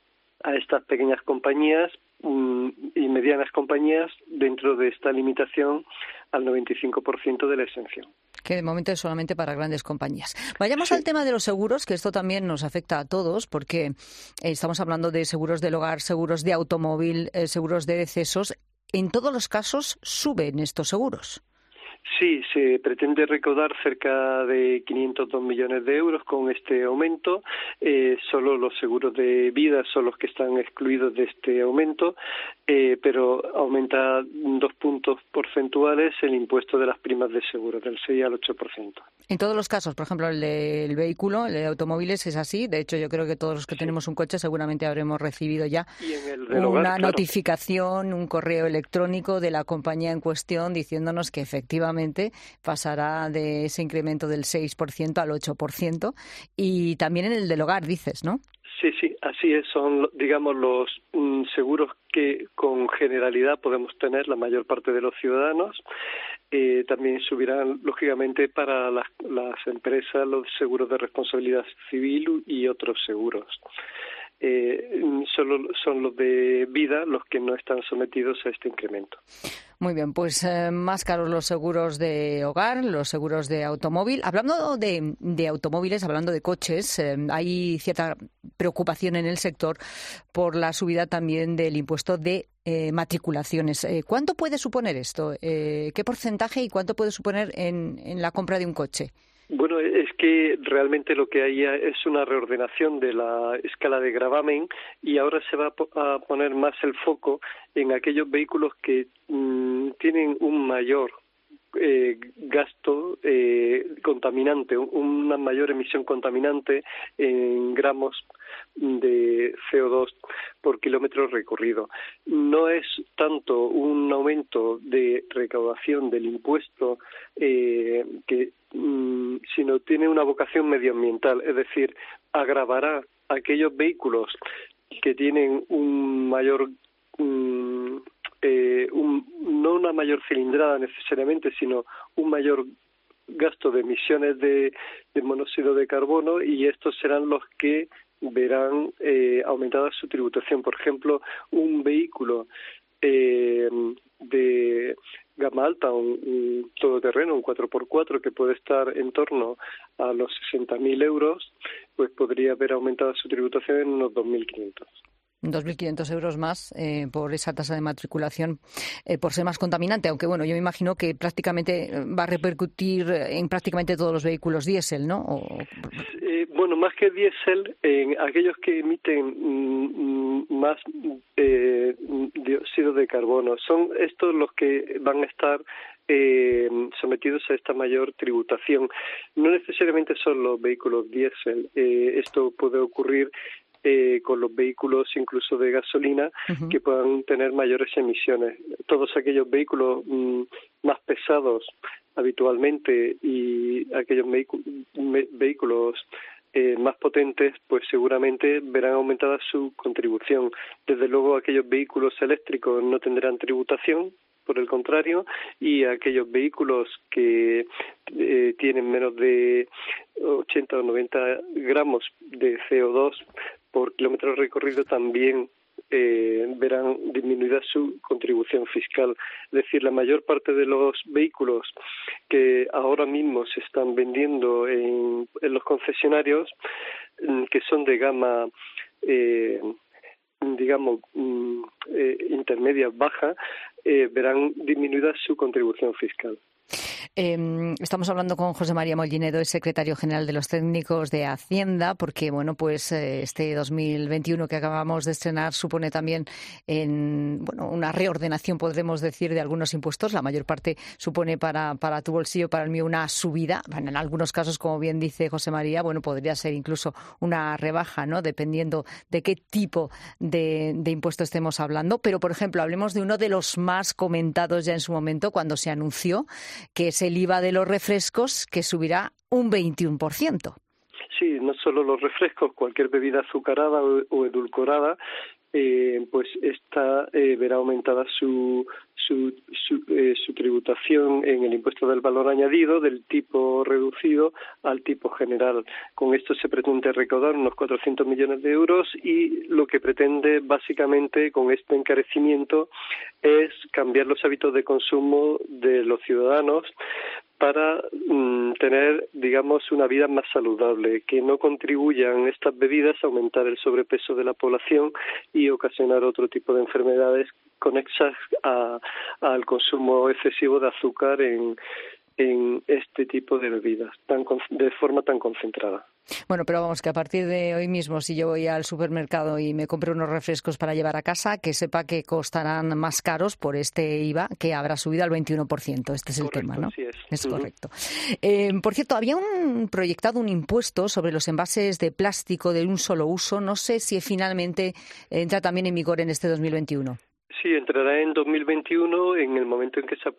Speaker 9: a estas pequeñas compañías um, y medianas compañías dentro de esta limitación al noventa y cinco por ciento de la exención.
Speaker 5: Que de momento es solamente para grandes compañías. Vayamos sí. al tema de los seguros, que esto también nos afecta a todos, porque eh, estamos hablando de seguros del hogar, seguros de automóvil, eh, seguros de decesos. En todos los casos suben estos seguros.
Speaker 9: Sí, se pretende recaudar cerca de quinientos dos millones de euros con este aumento. Eh, solo los seguros de vida son los que están excluidos de este aumento, eh, pero aumenta dos puntos porcentuales el impuesto de las primas de seguro, del seis al ocho por ciento.
Speaker 5: En todos los casos, por ejemplo, el del vehículo, el de automóviles es así. De hecho, yo creo que todos los que sí. tenemos un coche seguramente habremos recibido ya una
Speaker 9: hogar,
Speaker 5: notificación, claro. un correo electrónico de la compañía en cuestión diciéndonos que efectivamente pasará de ese incremento del seis por ciento al ocho por ciento. Y también en el del hogar, dices, ¿no?
Speaker 9: Sí, sí, así es. Son, digamos, los mm, seguros que con generalidad podemos tener la mayor parte de los ciudadanos. Eh, también subirán, lógicamente, para las, las empresas los seguros de responsabilidad civil y otros seguros. Eh, solo son los de vida los que no están sometidos a este incremento.
Speaker 5: Muy bien, pues eh, más caros los seguros de hogar, los seguros de automóvil. Hablando de, de automóviles, hablando de coches, eh, hay cierta preocupación en el sector por la subida también del impuesto de eh, matriculaciones. Eh, ¿Cuánto puede suponer esto? Eh, ¿Qué porcentaje y cuánto puede suponer en, en la compra de un coche?
Speaker 9: Bueno, es que realmente lo que hay es una reordenación de la escala de gravamen y ahora se va a poner más el foco en aquellos vehículos que mmm, tienen un mayor eh, gasto eh, contaminante, una mayor emisión contaminante en gramos de C O dos por kilómetro recorrido. No es tanto un aumento de recaudación del impuesto eh, que mm, sino tiene una vocación medioambiental, es decir, agravará aquellos vehículos que tienen un mayor mm, eh, un, no una mayor cilindrada necesariamente, sino un mayor gasto de emisiones de, de monóxido de carbono, y estos serán los que verán eh, aumentada su tributación. Por ejemplo, un vehículo eh, de gama alta, un, un todoterreno, un cuatro por cuatro, que puede estar en torno a los sesenta mil euros, pues podría haber aumentado su tributación en unos dos mil quinientos.
Speaker 5: dos mil quinientos euros más eh, por esa tasa de matriculación, eh, por ser más contaminante, aunque bueno, yo me imagino que prácticamente va a repercutir en prácticamente todos los vehículos diésel, ¿no? O...
Speaker 9: Eh, bueno, más que diésel, en aquellos que emiten mm, más eh, dióxido de carbono, son estos los que van a estar eh, sometidos a esta mayor tributación. No necesariamente son los vehículos diésel, eh, esto puede ocurrir Eh, con los vehículos incluso de gasolina uh-huh. que puedan tener mayores emisiones. Todos aquellos vehículos mm, más pesados habitualmente y aquellos vehicu- me- vehículos eh, más potentes, pues seguramente verán aumentada su contribución. Desde luego aquellos vehículos eléctricos no tendrán tributación, por el contrario, y aquellos vehículos que eh, tienen menos de ochenta o noventa gramos de C O dos por kilómetro recorrido también eh, verán disminuida su contribución fiscal. Es decir, la mayor parte de los vehículos que ahora mismo se están vendiendo en, en los concesionarios, que son de gama eh, digamos, eh, intermedia, baja, eh, verán disminuida su contribución fiscal.
Speaker 5: Eh, estamos hablando con José María Mollinedo, es secretario general de los técnicos de Hacienda, porque bueno, pues eh, este dos mil veintiuno que acabamos de estrenar supone también en, bueno, una reordenación, podremos decir, de algunos impuestos. La mayor parte supone para, para tu bolsillo, para el mío, una subida. Bueno, en algunos casos, como bien dice José María, bueno, podría ser incluso una rebaja, ¿no? Dependiendo de qué tipo de, de impuesto estemos hablando. Pero, por ejemplo, hablemos de uno de los más comentados ya en su momento cuando se anunció, que es el I V A de los refrescos, que subirá un veintiuno por ciento.
Speaker 9: Sí, no solo los refrescos, cualquier bebida azucarada o, o edulcorada, eh, pues esta eh, verá aumentada su su su, eh, su tributación en el impuesto del valor añadido del tipo reducido al tipo general. Con esto se pretende recaudar unos cuatrocientos millones de euros y lo que pretende básicamente con este encarecimiento es cambiar los hábitos de consumo de los ciudadanos para mm, tener, digamos, una vida más saludable, que no contribuyan estas bebidas a aumentar el sobrepeso de la población y ocasionar otro tipo de enfermedades conexas a, al consumo excesivo de azúcar en, en este tipo de bebidas, tan de forma tan concentrada.
Speaker 5: Bueno, pero vamos, que a partir de hoy mismo, si yo voy al supermercado y me compro unos refrescos para llevar a casa, que sepa que costarán más caros por este I V A, que habrá subido al veintiuno por ciento. Este es
Speaker 9: correcto,
Speaker 5: el tema, ¿no?
Speaker 9: Sí es.
Speaker 5: Es
Speaker 9: uh-huh.
Speaker 5: correcto. Eh, por cierto, había un proyectado un impuesto sobre los envases de plástico de un solo uso. No sé si finalmente entra también en vigor en este dos mil veintiuno.
Speaker 9: Sí, entrará en dos mil veintiuno en el momento en que se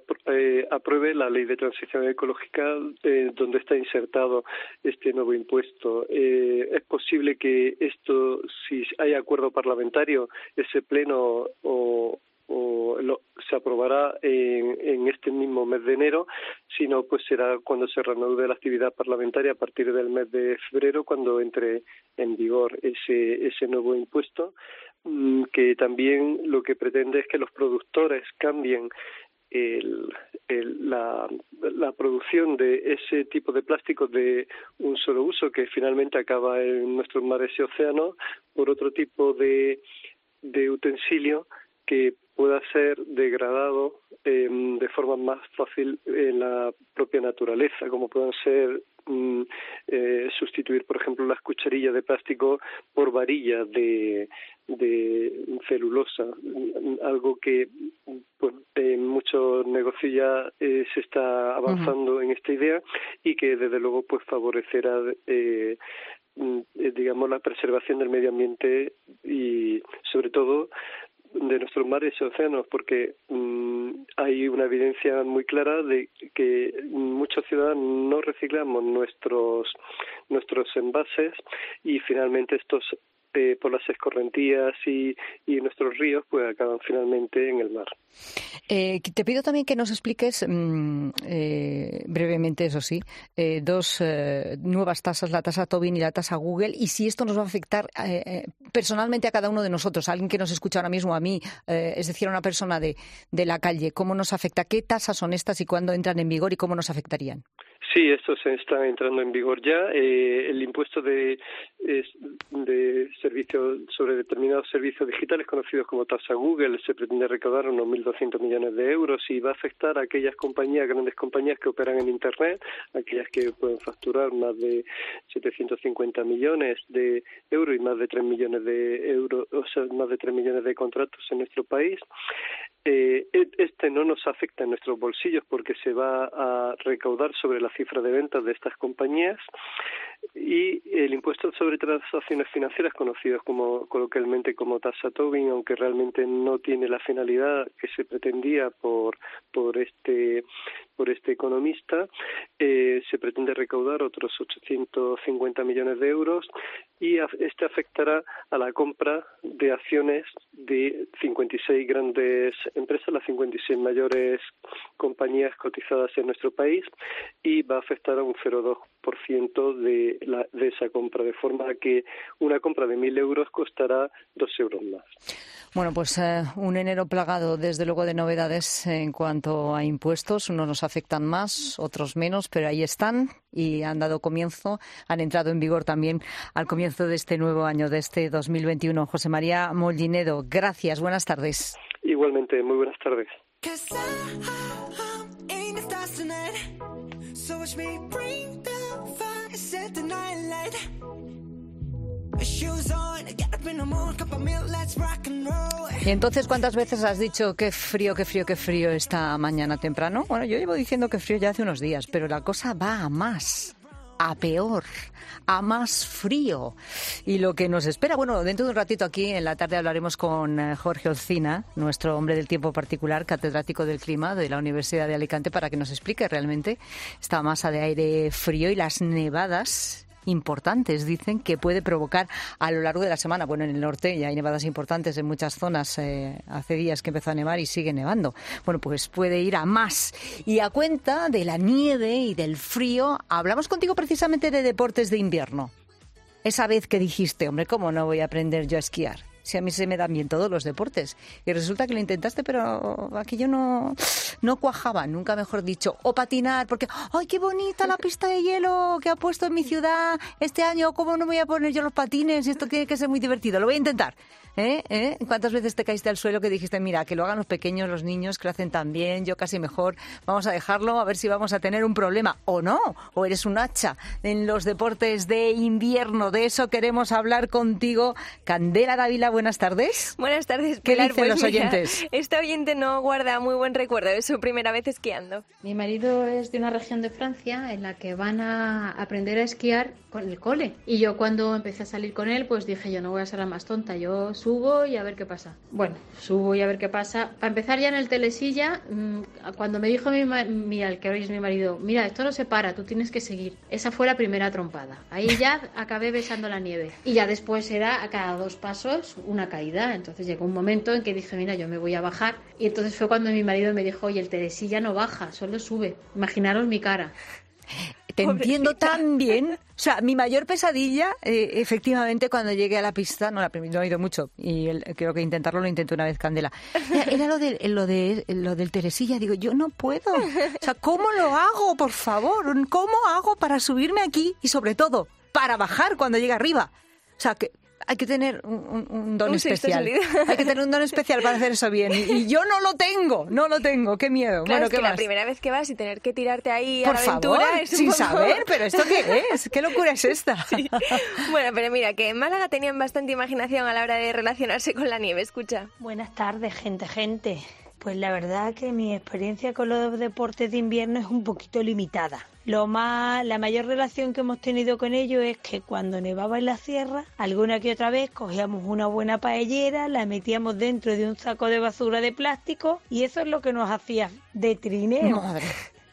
Speaker 9: apruebe la Ley de Transición Ecológica, eh, donde está insertado este nuevo impuesto. Eh, es posible que esto, si hay acuerdo parlamentario, ese pleno o o lo, se aprobará en, en este mismo mes de enero, si no, pues será cuando se reanude la actividad parlamentaria a partir del mes de febrero, cuando entre en vigor ese, ese nuevo impuesto, que también lo que pretende es que los productores cambien el, el, la, la producción de ese tipo de plásticos de un solo uso que finalmente acaba en nuestros mares y océanos por otro tipo de, de utensilio que pueda ser degradado eh, de forma más fácil en la propia naturaleza, como puedan ser mm, eh, sustituir, por ejemplo, las cucharillas de plástico por varillas de, de celulosa, algo que pues, en muchos negocios ya eh, se está avanzando uh-huh. en esta idea y que desde luego pues favorecerá eh, digamos la preservación del medio ambiente y sobre todo de nuestros mares y océanos, porque mmm, hay una evidencia muy clara de que muchos ciudadanos no reciclamos nuestros nuestros envases y finalmente estos eh, por las escorrentías y, y nuestros ríos pues acaban finalmente en el mar.
Speaker 5: Eh, te pido también que nos expliques mmm, eh, brevemente, eso sí, eh, dos eh, nuevas tasas, la tasa Tobin y la tasa Google, y si esto nos va a afectar eh, eh, personalmente a cada uno de nosotros, a alguien que nos escucha ahora mismo, a mí, eh, es decir, a una persona de, de la calle. ¿Cómo nos afecta? ¿Qué tasas son estas y cuándo entran en vigor y cómo nos afectarían?
Speaker 9: Sí, estos están entrando en vigor ya. Eh, el impuesto de, de servicios sobre determinados servicios digitales conocidos como tasa Google se pretende recaudar unos mil doscientos millones de euros y va a afectar a aquellas compañías, grandes compañías que operan en Internet, aquellas que pueden facturar más de setecientos cincuenta millones de euros y más de tres millones de euros, o sea, más de tres millones de contratos en nuestro país. Eh, este no nos afecta en nuestros bolsillos porque se va a recaudar sobre la cifra de ventas de estas compañías y el impuesto sobre transacciones financieras, conocidos como coloquialmente como tasa Tobin, aunque realmente no tiene la finalidad que se pretendía por por este por este economista, eh, se pretende recaudar otros ochocientos cincuenta millones de euros y este afectará a la compra de acciones de cincuenta y seis grandes empresas, las cincuenta y seis mayores compañías cotizadas en nuestro país, y va a afectar a un cero coma dos por ciento de, la, de esa compra, de forma que una compra de mil euros costará dos euros más.
Speaker 5: Bueno, pues eh, un enero plagado, desde luego, de novedades en cuanto a impuestos. Unos nos afectan más, otros menos, pero ahí están y han dado comienzo, han entrado en vigor también al comienzo de este nuevo año, de este dos mil veintiuno. José María Mollinedo, gracias, buenas tardes.
Speaker 9: Igualmente, muy buenas tardes.
Speaker 5: Y entonces, ¿cuántas veces has dicho qué frío, qué frío, qué frío esta mañana temprano? Bueno, yo llevo diciendo que frío ya hace unos días, pero la cosa va a más, a peor, a más frío. Y lo que nos espera, bueno, dentro de un ratito aquí en la tarde hablaremos con Jorge Olcina, nuestro hombre del tiempo particular, catedrático del clima de la Universidad de Alicante, para que nos explique realmente esta masa de aire frío y las nevadas importantes, dicen, que puede provocar a lo largo de la semana. Bueno, en el norte ya hay nevadas importantes en muchas zonas. Eh, hace días que empezó a nevar y sigue nevando. Bueno, pues puede ir a más. Y a cuenta de la nieve y del frío, hablamos contigo precisamente de deportes de invierno. Esa vez que dijiste, hombre, ¿cómo no voy a aprender yo a esquiar? Si a mí se me dan bien todos los deportes. Y resulta que lo intentaste, pero aquello no, no cuajaba, nunca mejor dicho. O patinar, porque ¡ay, qué bonita la pista de hielo que ha puesto en mi ciudad este año! ¿Cómo no me voy a poner yo los patines? Esto tiene que ser muy divertido. Lo voy a intentar. ¿Eh? ¿Eh? ¿Cuántas veces te caíste al suelo que dijiste, mira, que lo hagan los pequeños, los niños, que lo hacen tan bien, yo casi mejor, vamos a dejarlo, a ver si vamos a tener un problema? ¿O no? ¿O eres un hacha en los deportes de invierno? De eso queremos hablar contigo. Candela Dávila, buenas tardes.
Speaker 10: Buenas tardes,
Speaker 5: ¿Qué
Speaker 10: Pilar?
Speaker 5: dicen
Speaker 10: Pues
Speaker 5: los
Speaker 10: mira,
Speaker 5: oyentes?
Speaker 10: Esta oyente no guarda muy buen recuerdo de su primera vez esquiando.
Speaker 11: Mi marido es de una región de Francia en la que van a aprender a esquiar con el cole. Y yo cuando empecé a salir con él, pues dije, yo no voy a ser la más tonta, yo subo y a ver qué pasa. Bueno, subo y a ver qué pasa. Para empezar ya en el telesilla, cuando me dijo mi, mi al que hoy es mi marido, mira, esto no se para, tú tienes que seguir. Esa fue la primera trompada. Ahí ya acabé besando la nieve. Y ya después era a cada dos pasos una caída. Entonces llegó un momento en que dije, mira, yo me voy a bajar. Y entonces fue cuando mi marido me dijo, oye, el telesilla no baja, solo sube. Imaginaros mi cara.
Speaker 5: Te entiendo tan bien. O sea, mi mayor pesadilla, eh, efectivamente, cuando llegué a la pista, no la no he ido mucho, y el, creo que intentarlo lo intenté una vez, Candela, era, era lo, de, lo, de, lo del telesilla. Digo, yo no puedo. O sea, ¿cómo lo hago, por favor? ¿Cómo hago para subirme aquí y, sobre todo, para bajar cuando llegue arriba? O sea, que hay que tener un, un, un don un especial. Hay que tener un don especial para hacer eso bien. Y, y yo no lo tengo, no lo tengo. Qué miedo.
Speaker 10: Claro,
Speaker 5: bueno,
Speaker 10: es
Speaker 5: ¿qué
Speaker 10: que
Speaker 5: más?
Speaker 10: La primera vez que vas y tener que tirarte ahí
Speaker 5: Por
Speaker 10: a la aventura
Speaker 5: favor,
Speaker 10: es un
Speaker 5: sin
Speaker 10: poco...
Speaker 5: saber, pero ¿esto qué es? ¿Qué locura es esta?
Speaker 10: Sí. Bueno, pero mira, que en Málaga tenían bastante imaginación a la hora de relacionarse con la nieve. Escucha.
Speaker 20: Buenas tardes, gente, gente. Pues la verdad que mi experiencia con los deportes de invierno es un poquito limitada. Lo más, la mayor relación que hemos tenido con ellos es que cuando nevaba en la sierra, alguna que otra vez cogíamos una buena paellera, la metíamos dentro de un saco de basura de plástico y eso es lo que nos hacía de trineo.
Speaker 5: Madre.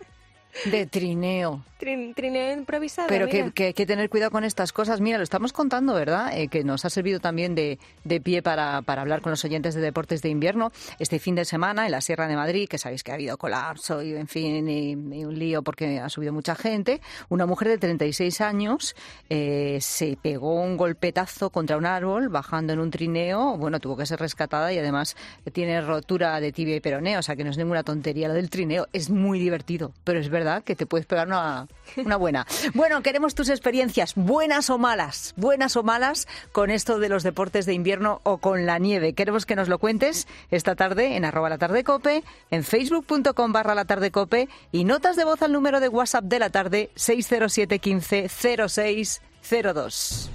Speaker 5: De trineo.
Speaker 10: Trin, trineo improvisado.
Speaker 5: Pero que,
Speaker 10: mira.
Speaker 5: que hay que tener cuidado con estas cosas. Mira, lo estamos contando, ¿verdad? Eh, que nos ha servido también de, de pie para, para hablar con los oyentes de deportes de invierno. Este fin de semana en la Sierra de Madrid, que sabéis que ha habido colapso y, en fin, y, y un lío porque ha subido mucha gente. Una mujer de treinta y seis años eh, se pegó un golpetazo contra un árbol bajando en un trineo. Bueno, tuvo que ser rescatada y además tiene rotura de tibia y peroneo. O sea, que no es ninguna tontería lo del trineo. Es muy divertido, pero es verdad que te puedes pegar una... Una buena. Bueno, queremos tus experiencias, buenas o malas, buenas o malas, con esto de los deportes de invierno o con la nieve. Queremos que nos lo cuentes esta tarde en arroba la tarde cope, en facebook punto com barra la tarde cope y notas de voz al número de WhatsApp de la tarde seis cero siete uno cinco cero seis cero dos.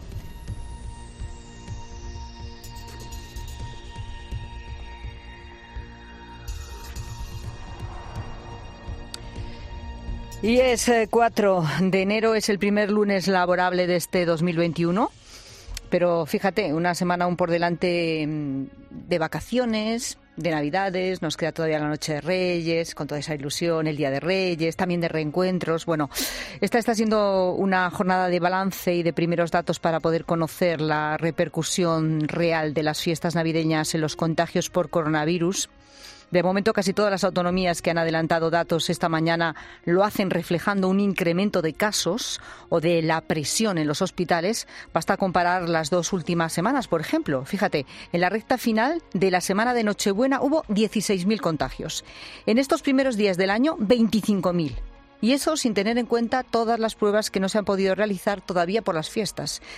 Speaker 5: Y es cuatro de enero, es el primer lunes laborable de este dos mil veintiuno, pero fíjate, una semana aún por delante de vacaciones, de Navidades, nos queda todavía la Noche de Reyes, con toda esa ilusión, el Día de Reyes, también de reencuentros. Bueno, esta está siendo una jornada de balance y de primeros datos para poder conocer la repercusión real de las fiestas navideñas en los contagios por coronavirus. De momento, casi todas las autonomías que han adelantado datos esta mañana lo hacen reflejando un incremento de casos o de la presión en los hospitales. Basta comparar las dos últimas semanas, por ejemplo. Fíjate, en la recta final de la semana de Nochebuena hubo dieciséis mil contagios. En estos primeros días del año, veinticinco mil. Y eso sin tener en cuenta todas las pruebas que no se han podido realizar todavía por las fiestas.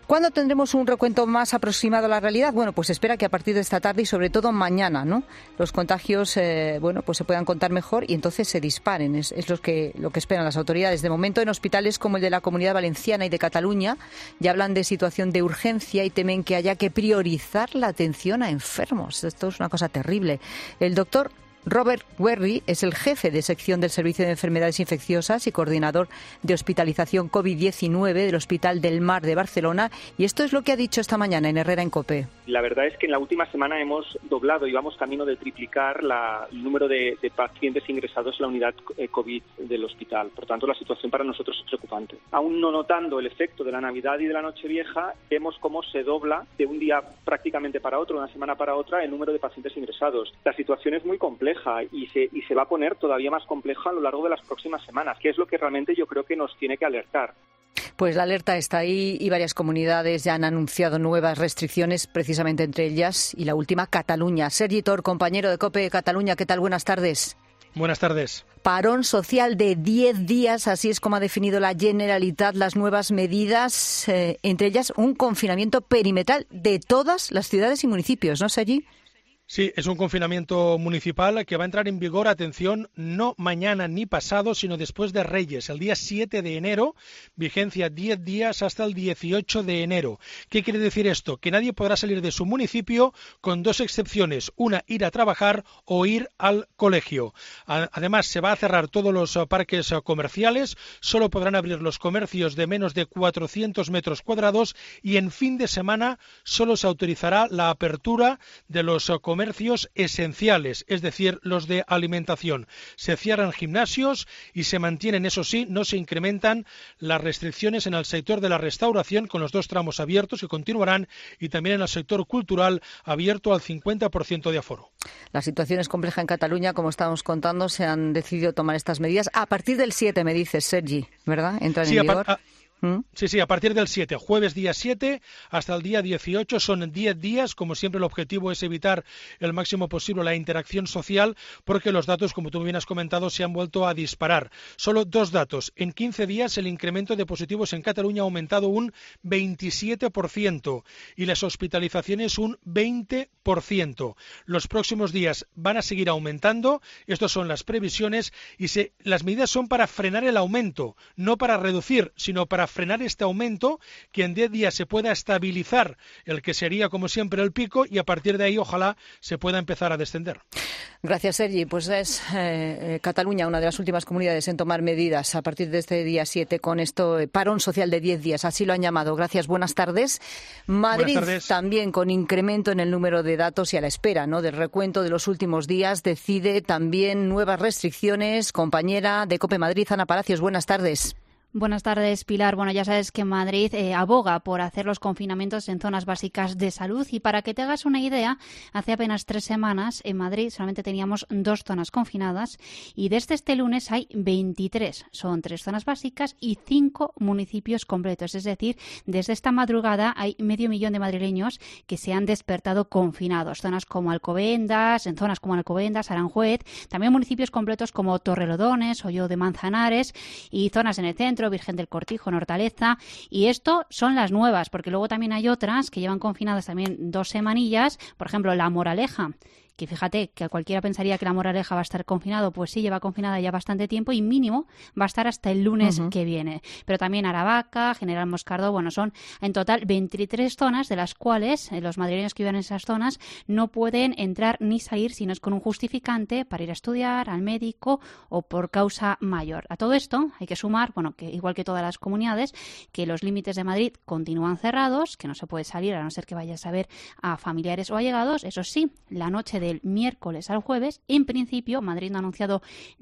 Speaker 5: ¿Cuándo tendremos un recuento más aproximado a la realidad? Bueno, pues espera que a partir de esta tarde y sobre todo mañana, ¿no? Los contagios, eh, bueno, pues se puedan contar mejor y entonces se disparen. Es, es lo que lo que esperan las autoridades. De momento, en hospitales como el de la Comunidad Valenciana y de Cataluña ya hablan de situación de urgencia y temen que haya que priorizar la atención a enfermos. Esto es una cosa terrible. El doctor Robert Werry es el jefe de sección del Servicio de Enfermedades Infecciosas y coordinador de hospitalización COVID diecinueve del Hospital del Mar de Barcelona, y esto es lo que ha dicho esta mañana en Herrera en COPE.
Speaker 12: La verdad es que en la última semana hemos doblado y vamos camino de triplicar la, el número de, de pacientes ingresados en la unidad COVID del hospital. Por tanto, la situación para nosotros es preocupante. Aún no notando el efecto de la Navidad y de la Nochevieja, vemos cómo se dobla de un día prácticamente para otro, una semana para otra, el número de pacientes ingresados. La situación es muy compleja y se, y se va a poner todavía más compleja a lo largo de las próximas semanas, que es lo que realmente yo creo que nos tiene que alertar.
Speaker 5: Pues la alerta está ahí y varias comunidades ya han anunciado nuevas restricciones, precisamente entre ellas y la última, Cataluña. Sergi Tor, compañero de COPE Cataluña, ¿qué tal? Buenas tardes.
Speaker 13: Buenas tardes.
Speaker 5: Parón social de diez días, así es como ha definido la Generalitat las nuevas medidas, eh, entre ellas un confinamiento perimetral de todas las ciudades y municipios, ¿no, Sergi?
Speaker 13: Sí, es un confinamiento municipal que va a entrar en vigor, atención, no mañana ni pasado, sino después de Reyes, el día siete de enero, vigencia diez días hasta el dieciocho de enero. ¿Qué quiere decir esto? Que nadie podrá salir de su municipio con dos excepciones, una, ir a trabajar o ir al colegio. Además, se va a cerrar todos los parques comerciales, solo podrán abrir los comercios de menos de cuatrocientos metros cuadrados y en fin de semana solo se autorizará la apertura de los comercios comercios esenciales, es decir, los de alimentación. Se cierran gimnasios y se mantienen, eso sí, no se incrementan las restricciones en el sector de la restauración con los dos tramos abiertos que continuarán y también en el sector cultural abierto al cincuenta por ciento de aforo.
Speaker 5: La situación es compleja en Cataluña, como estábamos contando, se han decidido tomar estas medidas a partir del siete, me dices, Sergi, ¿verdad? Entran
Speaker 13: sí,
Speaker 5: en vigor.
Speaker 13: A, a, Sí, sí, a partir del siete, jueves día siete hasta el día dieciocho son diez días. Como siempre, el objetivo es evitar el máximo posible la interacción social porque los datos, como tú bien has comentado, se han vuelto a disparar. Solo dos datos. En quince días el incremento de positivos en Cataluña ha aumentado un veintisiete por ciento y las hospitalizaciones un veinte por ciento. Los próximos días van a seguir aumentando. Estas son las previsiones y se, las medidas son para frenar el aumento, no para reducir, sino para frenar este aumento, que en diez días se pueda estabilizar el que sería como siempre el pico y a partir de ahí ojalá se pueda empezar a descender.
Speaker 5: Gracias, Sergi. Pues es eh, Cataluña una de las últimas comunidades en tomar medidas a partir de este día siete con esto eh, parón social de diez días, así lo han llamado. Gracias, buenas tardes. Madrid buenas tardes. También con incremento en el número de datos y a la espera, ¿no?, del recuento de los últimos días decide también nuevas restricciones. Compañera de COPE Madrid, Ana Palacios, buenas tardes.
Speaker 14: Buenas tardes, Pilar. Bueno, ya sabes que Madrid eh, aboga por hacer los confinamientos en zonas básicas de salud y para que te hagas una idea, hace apenas tres semanas en Madrid solamente teníamos dos zonas confinadas y desde este lunes hay veintitrés. Son tres zonas básicas y cinco municipios completos. Es decir, desde esta madrugada hay medio millón de madrileños que se han despertado confinados. Zonas como Alcobendas, en zonas como Alcobendas, Aranjuez, también municipios completos como Torrelodones, Hoyo de Manzanares y zonas en el centro, Virgen del Cortijo, en Hortaleza, y esto son las nuevas, porque luego también hay otras que llevan confinadas también dos semanillas, por ejemplo, La Moraleja, que fíjate que cualquiera pensaría que La Moraleja va a estar confinado, pues sí, lleva confinada ya bastante tiempo y mínimo va a estar hasta el lunes uh-huh. que viene. Pero también Aravaca, General Moscardó, bueno, son en total veintitrés zonas, de las cuales eh, los madrileños que viven en esas zonas no pueden entrar ni salir si no es con un justificante para ir a estudiar, al médico o por causa mayor. A todo esto hay que sumar, bueno, que igual que todas las comunidades, que los límites de Madrid continúan cerrados, que no se puede salir a no ser que vayas a ver a familiares o allegados. Eso sí, la noche del miércoles al jueves, en principio, Madrid no ha anunciado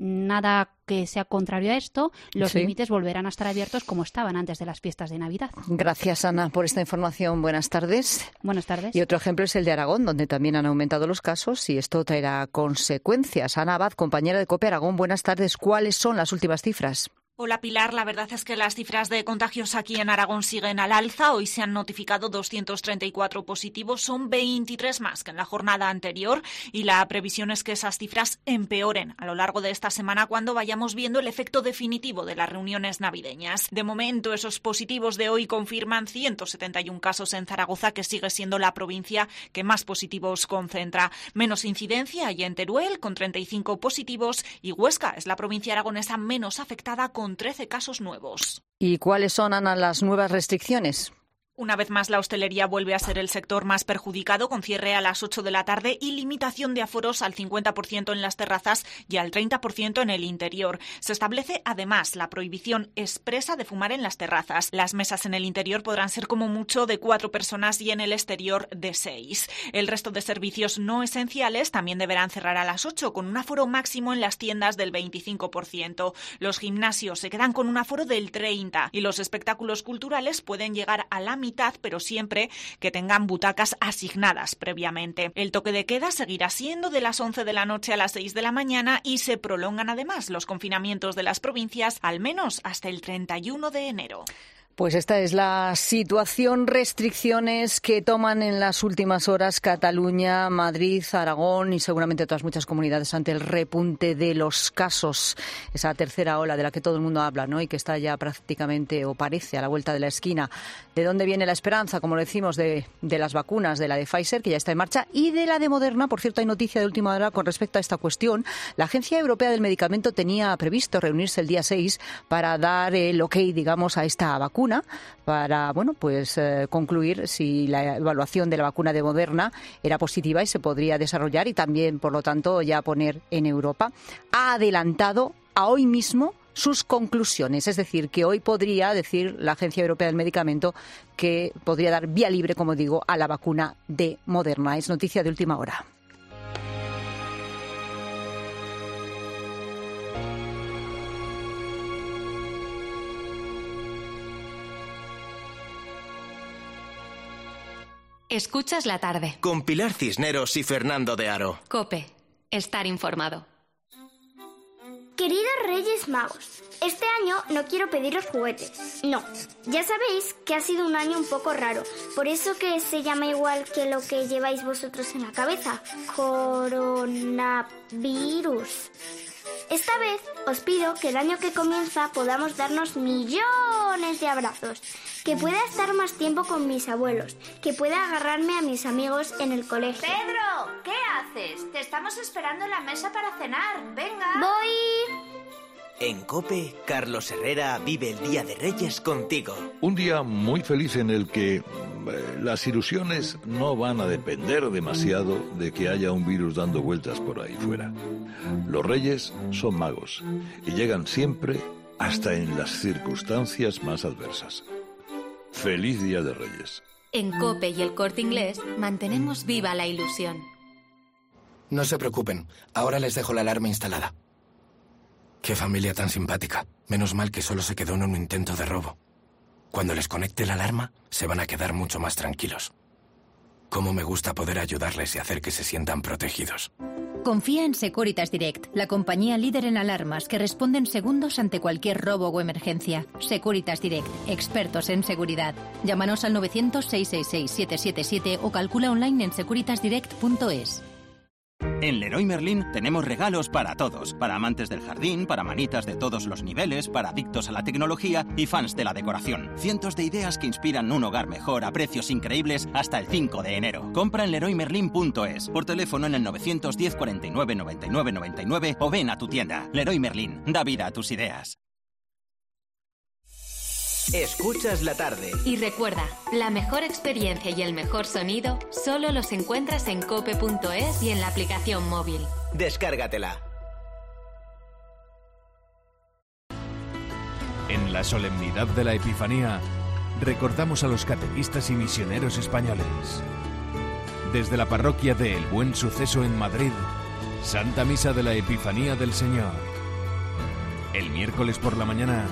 Speaker 14: nada que sea contrario a esto, los sí. límites volverán a estar abiertos como estaban antes de las fiestas de Navidad.
Speaker 5: Gracias, Ana, por esta información. Buenas tardes.
Speaker 14: Buenas tardes.
Speaker 5: Y otro ejemplo es el de Aragón, donde también han aumentado los casos y esto traerá consecuencias. Ana Abad, compañera de COPE Aragón, buenas tardes. ¿Cuáles son las últimas cifras?
Speaker 15: Hola Pilar, la verdad es que las cifras de contagios aquí en Aragón siguen al alza. Hoy se han notificado doscientos treinta y cuatro positivos, son veintitrés más que en la jornada anterior y la previsión es que esas cifras empeoren a lo largo de esta semana cuando vayamos viendo el efecto definitivo de las reuniones navideñas. De momento, esos positivos de hoy confirman ciento setenta y uno casos en Zaragoza, que sigue siendo la provincia que más positivos concentra. Menos incidencia hay en Teruel, con treinta y cinco positivos, y Huesca es la provincia aragonesa menos afectada, con trece casos nuevos.
Speaker 5: ¿Y cuáles son, Ana, las nuevas restricciones?
Speaker 15: Una vez más, la hostelería vuelve a ser el sector más perjudicado, con cierre a las ocho de la tarde y limitación de aforos al cincuenta por ciento en las terrazas y al treinta por ciento en el interior. Se establece, además, la prohibición expresa de fumar en las terrazas. Las mesas en el interior podrán ser como mucho de cuatro personas y en el exterior de seis. El resto de servicios no esenciales también deberán cerrar a las ocho, con un aforo máximo en las tiendas del veinticinco por ciento. Los gimnasios se quedan con un aforo del treinta por ciento y los espectáculos culturales pueden llegar a la mitad, pero siempre que tengan butacas asignadas previamente. El toque de queda seguirá siendo de las once de la noche a las seis de la mañana y se prolongan además los confinamientos de las provincias al menos hasta el treinta y uno de enero.
Speaker 5: Pues esta es la situación, restricciones que toman en las últimas horas Cataluña, Madrid, Aragón y seguramente otras muchas comunidades ante el repunte de los casos. Esa tercera ola de la que todo el mundo habla, ¿no? Y que está ya prácticamente, o parece, a la vuelta de la esquina. ¿De dónde viene la esperanza? Como lo decimos, de, de las vacunas, de la de Pfizer, que ya está en marcha, y de la de Moderna. Por cierto, hay noticia de última hora con respecto a esta cuestión. La Agencia Europea del Medicamento tenía previsto reunirse el día seis para dar el ok, digamos, a esta vacuna, para, bueno, pues eh, concluir si la evaluación de la vacuna de Moderna era positiva y se podría desarrollar y también, por lo tanto, ya poner en Europa. Ha adelantado a hoy mismo sus conclusiones, es decir, que hoy podría decir la Agencia Europea del Medicamento que podría dar vía libre, como digo, a la vacuna de Moderna. Es noticia de última hora.
Speaker 3: Escuchas la tarde.
Speaker 2: Con Pilar Cisneros y Fernando de Aro.
Speaker 3: COPE. Estar informado.
Speaker 16: Queridos Reyes Magos, este año no quiero pediros juguetes. No, ya sabéis que ha sido un año un poco raro. Por eso que se llama igual que lo que lleváis vosotros en la cabeza. Coronavirus. Esta vez os pido que el año que comienza podamos darnos millones de abrazos, que pueda estar más tiempo con mis abuelos, que pueda agarrarme a mis amigos en el colegio.
Speaker 18: ¡Pedro! ¿Qué haces? Te estamos esperando en la mesa para cenar. ¡Venga!
Speaker 16: ¡Voy!
Speaker 2: En COPE, Carlos Herrera vive el Día de Reyes contigo.
Speaker 21: Un día muy feliz en el que eh, las ilusiones no van a depender demasiado de que haya un virus dando vueltas por ahí fuera. Los reyes son magos y llegan siempre hasta en las circunstancias más adversas. ¡Feliz Día de Reyes!
Speaker 3: En COPE y el Corte Inglés mantenemos viva la ilusión.
Speaker 22: No se preocupen, ahora les dejo la alarma instalada. Qué familia tan simpática. Menos mal que solo se quedó en un intento de robo. Cuando les conecte la alarma, se van a quedar mucho más tranquilos. Cómo me gusta poder ayudarles y hacer que se sientan protegidos.
Speaker 23: Confía en Securitas Direct, la compañía líder en alarmas que responde en segundos ante cualquier robo o emergencia. Securitas Direct, expertos en seguridad. Llámanos al novecientos, seiscientos sesenta y seis, siete siete siete o calcula online en securitas direct punto es.
Speaker 24: En Leroy Merlin tenemos regalos para todos, para amantes del jardín, para manitas de todos los niveles, para adictos a la tecnología y fans de la decoración. Cientos de ideas que inspiran un hogar mejor a precios increíbles hasta el cinco de enero. Compra en leroy merlin punto es, por teléfono en el novecientos diez, cuarenta y nueve, noventa y nueve, noventa y nueve o ven a tu tienda. Leroy Merlin, da vida a tus ideas.
Speaker 2: Escuchas la tarde.
Speaker 3: Y recuerda, la mejor experiencia y el mejor sonido solo los encuentras en cope punto es y en la aplicación móvil.
Speaker 2: Descárgatela.
Speaker 25: En la solemnidad de la Epifanía, recordamos a los catequistas y misioneros españoles. Desde la parroquia de El Buen Suceso en Madrid, Santa Misa de la Epifanía del Señor. El miércoles por la mañana,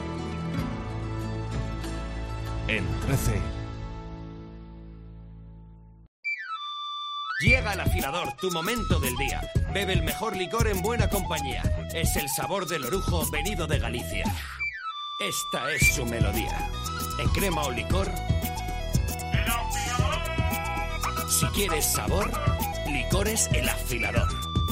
Speaker 25: en trece.
Speaker 26: Llega al afilador, tu momento del día. Bebe el mejor licor en buena compañía. Es el sabor del orujo venido de Galicia. Esta es su melodía. En crema o licor. Si quieres sabor, Licores El Afilador.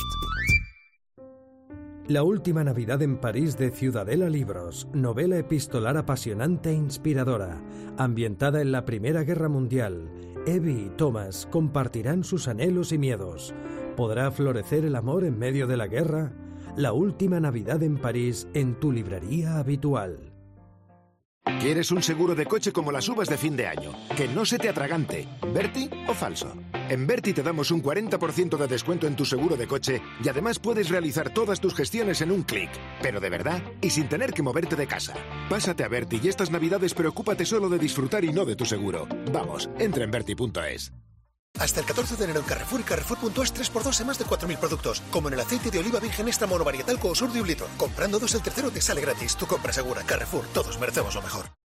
Speaker 1: La última Navidad en París de Ciudadela Libros, novela epistolar apasionante e inspiradora, ambientada en la Primera Guerra Mundial. Evie y Thomas compartirán sus anhelos y miedos. ¿Podrá florecer el amor en medio de la guerra? La última Navidad en París en tu librería habitual.
Speaker 4: ¿Quieres un seguro de coche como las uvas de fin de año? Que no se te atragante. ¿Berti o falso? En Berti te damos un cuarenta por ciento de descuento en tu seguro de coche y además puedes realizar todas tus gestiones en un clic. Pero de verdad y sin tener que moverte de casa. Pásate a Berti y estas navidades preocúpate solo de disfrutar y no de tu seguro. Vamos, entra en berti punto es.
Speaker 7: Hasta el catorce de enero en Carrefour y Carrefour punto es tres por dos en más de cuatro mil productos, como en el aceite de oliva virgen extra monovarietal Coosur de un litro. Comprando dos el tercero te sale gratis. Tu compra segura. Carrefour, todos merecemos lo mejor.